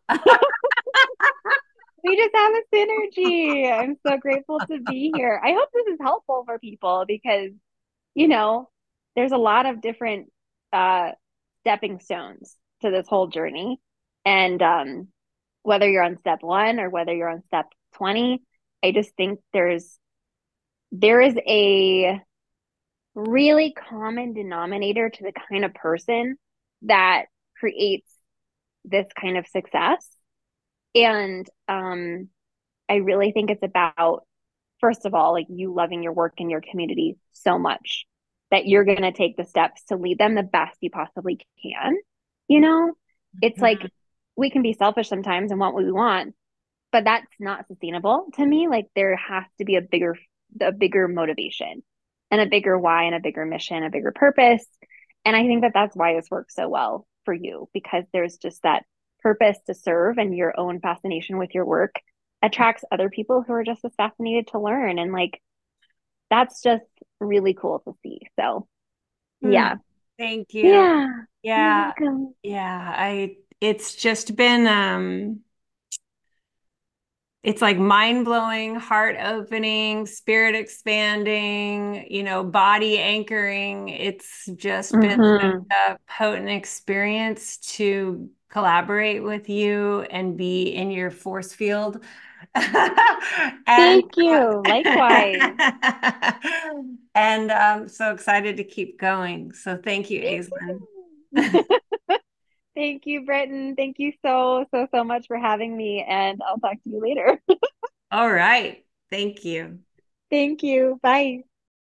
We just have a synergy. I'm so grateful to be here. I hope this is helpful for people because, you know, there's a lot of different uh, stepping stones to this whole journey. And um, whether you're on step one or whether you're on step twenty, I just think there's there is a really common denominator to the kind of person that creates this kind of success. And um, I really think it's about, first of all, like you loving your work and your community so much that you're going to take the steps to lead them the best you possibly can. You know, it's Mhm. like we can be selfish sometimes and want what we want, but that's not sustainable to me. Like there has to be a bigger, a bigger motivation and a bigger why and a bigger mission, a bigger purpose. And I think that that's why this works so well for you because there's just that purpose to serve and your own fascination with your work attracts other people who are just as fascinated to learn. And like, that's just really cool to see. So, Hmm. yeah. Thank you. Yeah. You're Yeah. welcome. Yeah. I, it's just been, um, it's like mind-blowing, heart-opening, spirit expanding, you know, body anchoring. It's just been Mm-hmm. a potent experience to collaborate with you and be in your force field. And Thank you. Likewise. and I'm so excited to keep going. So thank you, Me Aislinn. too. Thank you, Britton. Thank you so, so, so much for having me, and I'll talk to you later. All right. Thank you. Thank you. Bye.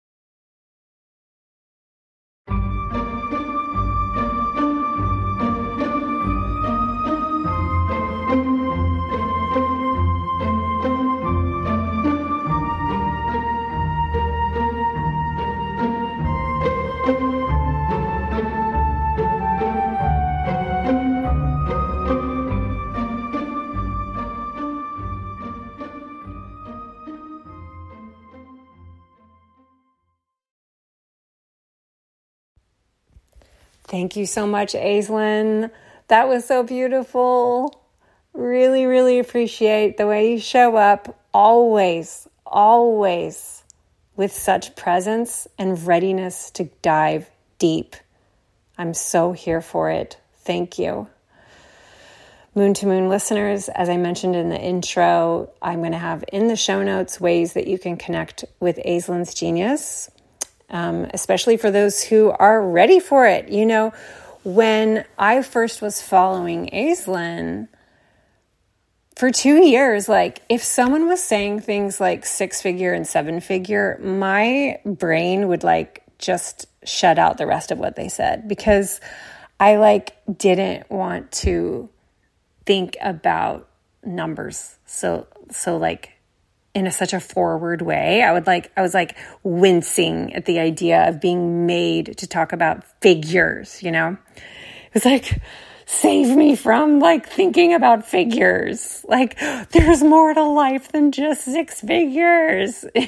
Thank you so much, Aislinn. That was so beautiful. Really, really appreciate the way you show up always, always with such presence and readiness to dive deep. I'm so here for it. Thank you. Moon to Moon listeners, as I mentioned in the intro, I'm going to have in the show notes ways that you can connect with Aislinn's genius, um, especially for those who are ready for it. You know, when I first was following Aislinn, for two years, like if someone was saying things like six figure and seven figure, my brain would like just shut out the rest of what they said because I like didn't want to think about numbers. So, so like in a, such a forward way, I would like, I was like wincing at the idea of being made to talk about figures, you know, it was like, save me from like thinking about figures. Like there's more to life than just six figures. And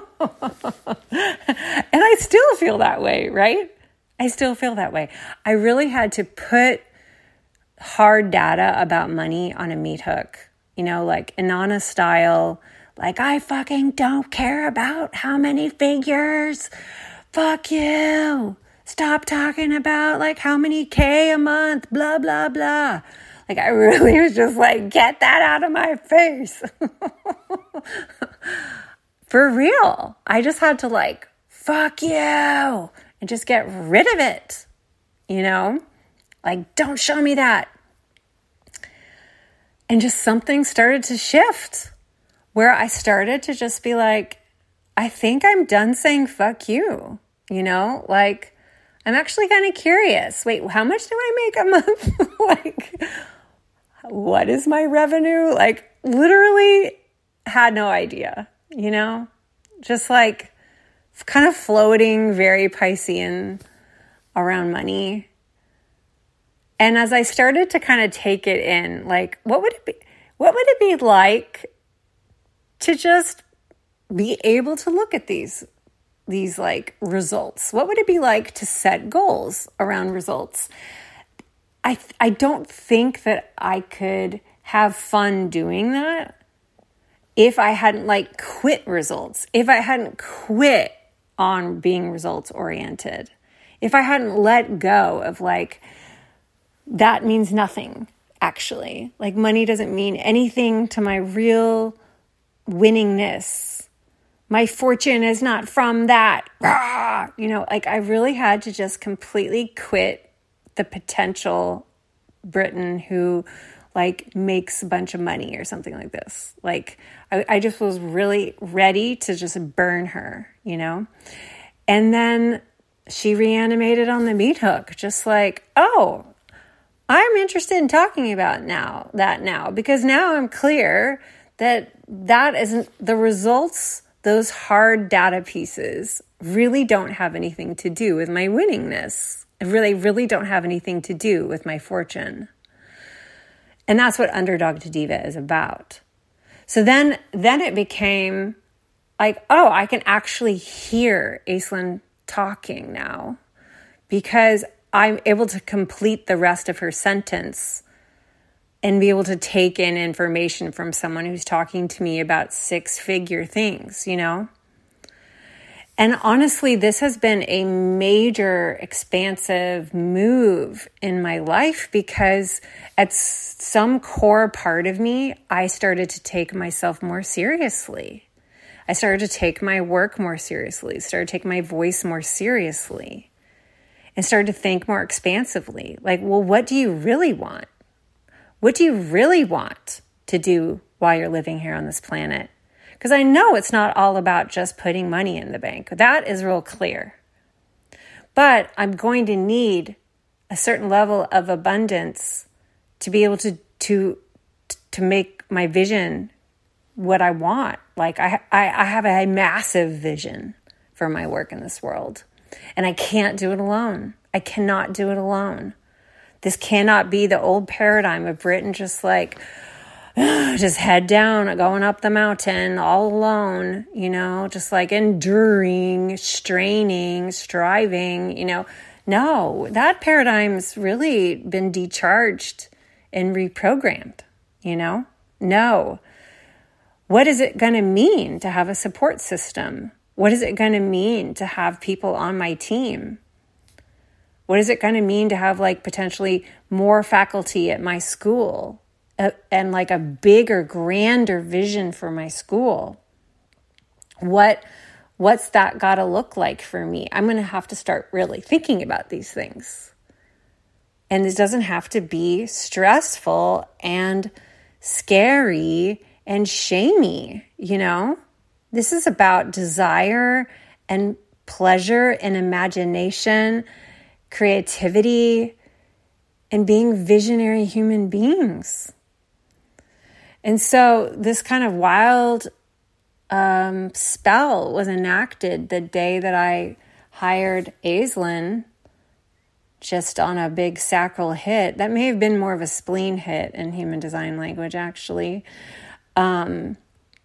I still feel that way, right? I still feel that way. I really had to put hard data about money on a meat hook, you know, like Inanna style, like I fucking don't care about how many figures. Fuck you. Stop talking about like how many K a month, blah, blah, blah. Like I really was just like, get that out of my face. For real. I just had to like, fuck you and just get rid of it. You know, like don't show me that. And just something started to shift where I started to just be like, I think I'm done saying fuck you. You know, like, I'm actually kind of curious. Wait, how much do I make a month? Like, what is my revenue? Like, literally had no idea, you know? Just like kind of floating very Piscean around money. And as I started to kind of take it in, like, what would it be? What would it be like to just be able to look at these these like results? What would it be like to set goals around results? I I don't think that I could have fun doing that if I hadn't like quit results, if I hadn't quit on being results oriented, if I hadn't let go of like, that means nothing actually. Like money doesn't mean anything to my real winningness. My fortune is not from that. Rah! You know, like I really had to just completely quit the potential Britton who like makes a bunch of money or something like this. Like I, I just was really ready to just burn her, you know? And then she reanimated on the meat hook, just like, oh, I'm interested in talking about now that now, because now I'm clear that that isn't the results. Those hard data pieces really don't have anything to do with my winningness. They really, really don't have anything to do with my fortune. And that's what Underdog to Diva is about. So then, then it became like, oh, I can actually hear Aislinn talking now because I'm able to complete the rest of her sentence and be able to take in information from someone who's talking to me about six-figure things, you know? And honestly, this has been a major expansive move in my life because at some core part of me, I started to take myself more seriously. I started to take my work more seriously, started to take my voice more seriously, and started to think more expansively. Like, well, what do you really want? What do you really want to do while you're living here on this planet? Because I know it's not all about just putting money in the bank. That is real clear. But I'm going to need a certain level of abundance to be able to to to make my vision what I want. Like I I, I have a massive vision for my work in this world. And I can't do it alone. I cannot do it alone. This cannot be the old paradigm of Britain just like, just head down, going up the mountain all alone, you know, just like enduring, straining, striving, you know. No, that paradigm's really been decharged and reprogrammed, you know. No. What is it going to mean to have a support system? What is it going to mean to have people on my team? What is it going to mean to have like potentially more faculty at my school uh, and like a bigger, grander vision for my school? What, what's that got to look like for me? I'm going to have to start really thinking about these things. And it doesn't have to be stressful and scary and shamey, you know? This is about desire and pleasure and imagination, creativity, and being visionary human beings. And so this kind of wild um, spell was enacted the day that I hired Aislinn just on a big sacral hit. That may have been more of a spleen hit in human design language, actually. Um,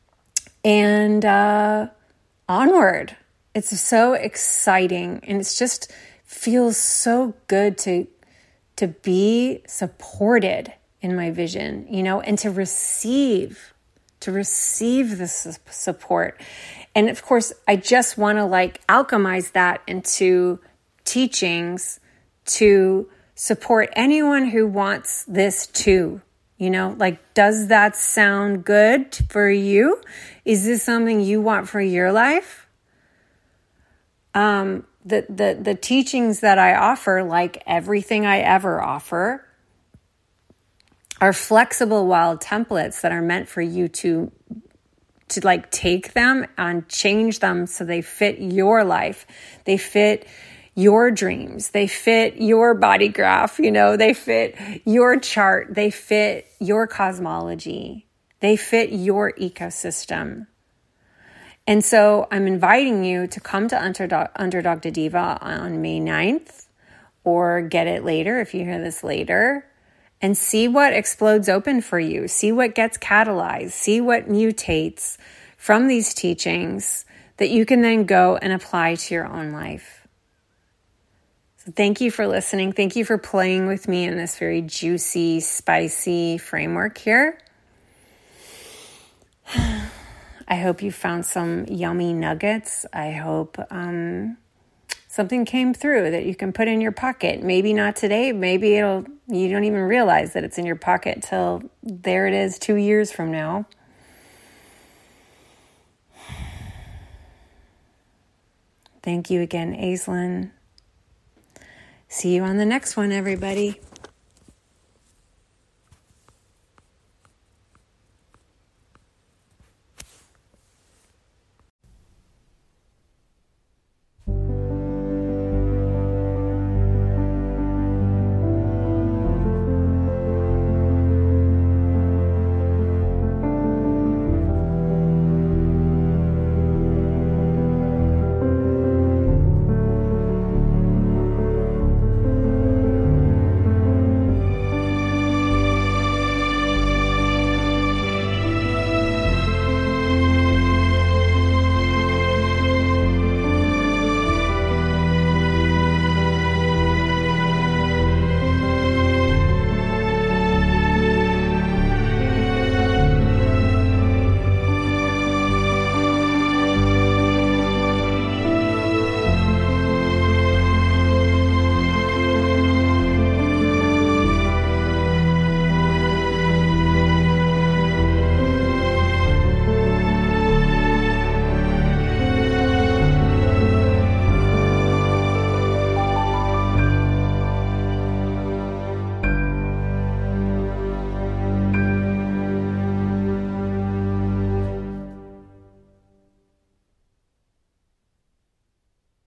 and uh, onward. It's so exciting, and it's just feels so good to to be supported in my vision, you know, and to receive, to receive this support. And of course, I just want to like alchemize that into teachings to support anyone who wants this too. You know, like, does that sound good for you? Is this something you want for your life? Um, the, the, the teachings that I offer, like everything I ever offer, are flexible wild templates that are meant for you to, to like take them and change them so they fit your life. They fit your dreams. They fit your body graph, you know, they fit your chart. They fit your cosmology. They fit your ecosystem. And so I'm inviting you to come to Underdog, Underdog to Diva on May ninth, or get it later if you hear this later, and see what explodes open for you. See what gets catalyzed. See what mutates from these teachings that you can then go and apply to your own life. So thank you for listening. Thank you for playing with me in this very juicy, spicy framework here. I hope you found some yummy nuggets. I hope um, something came through that you can put in your pocket. Maybe not today. Maybe it'll. You don't even realize that it's in your pocket till there it is two years from now. Thank you again, Aislinn. See you on the next one, everybody.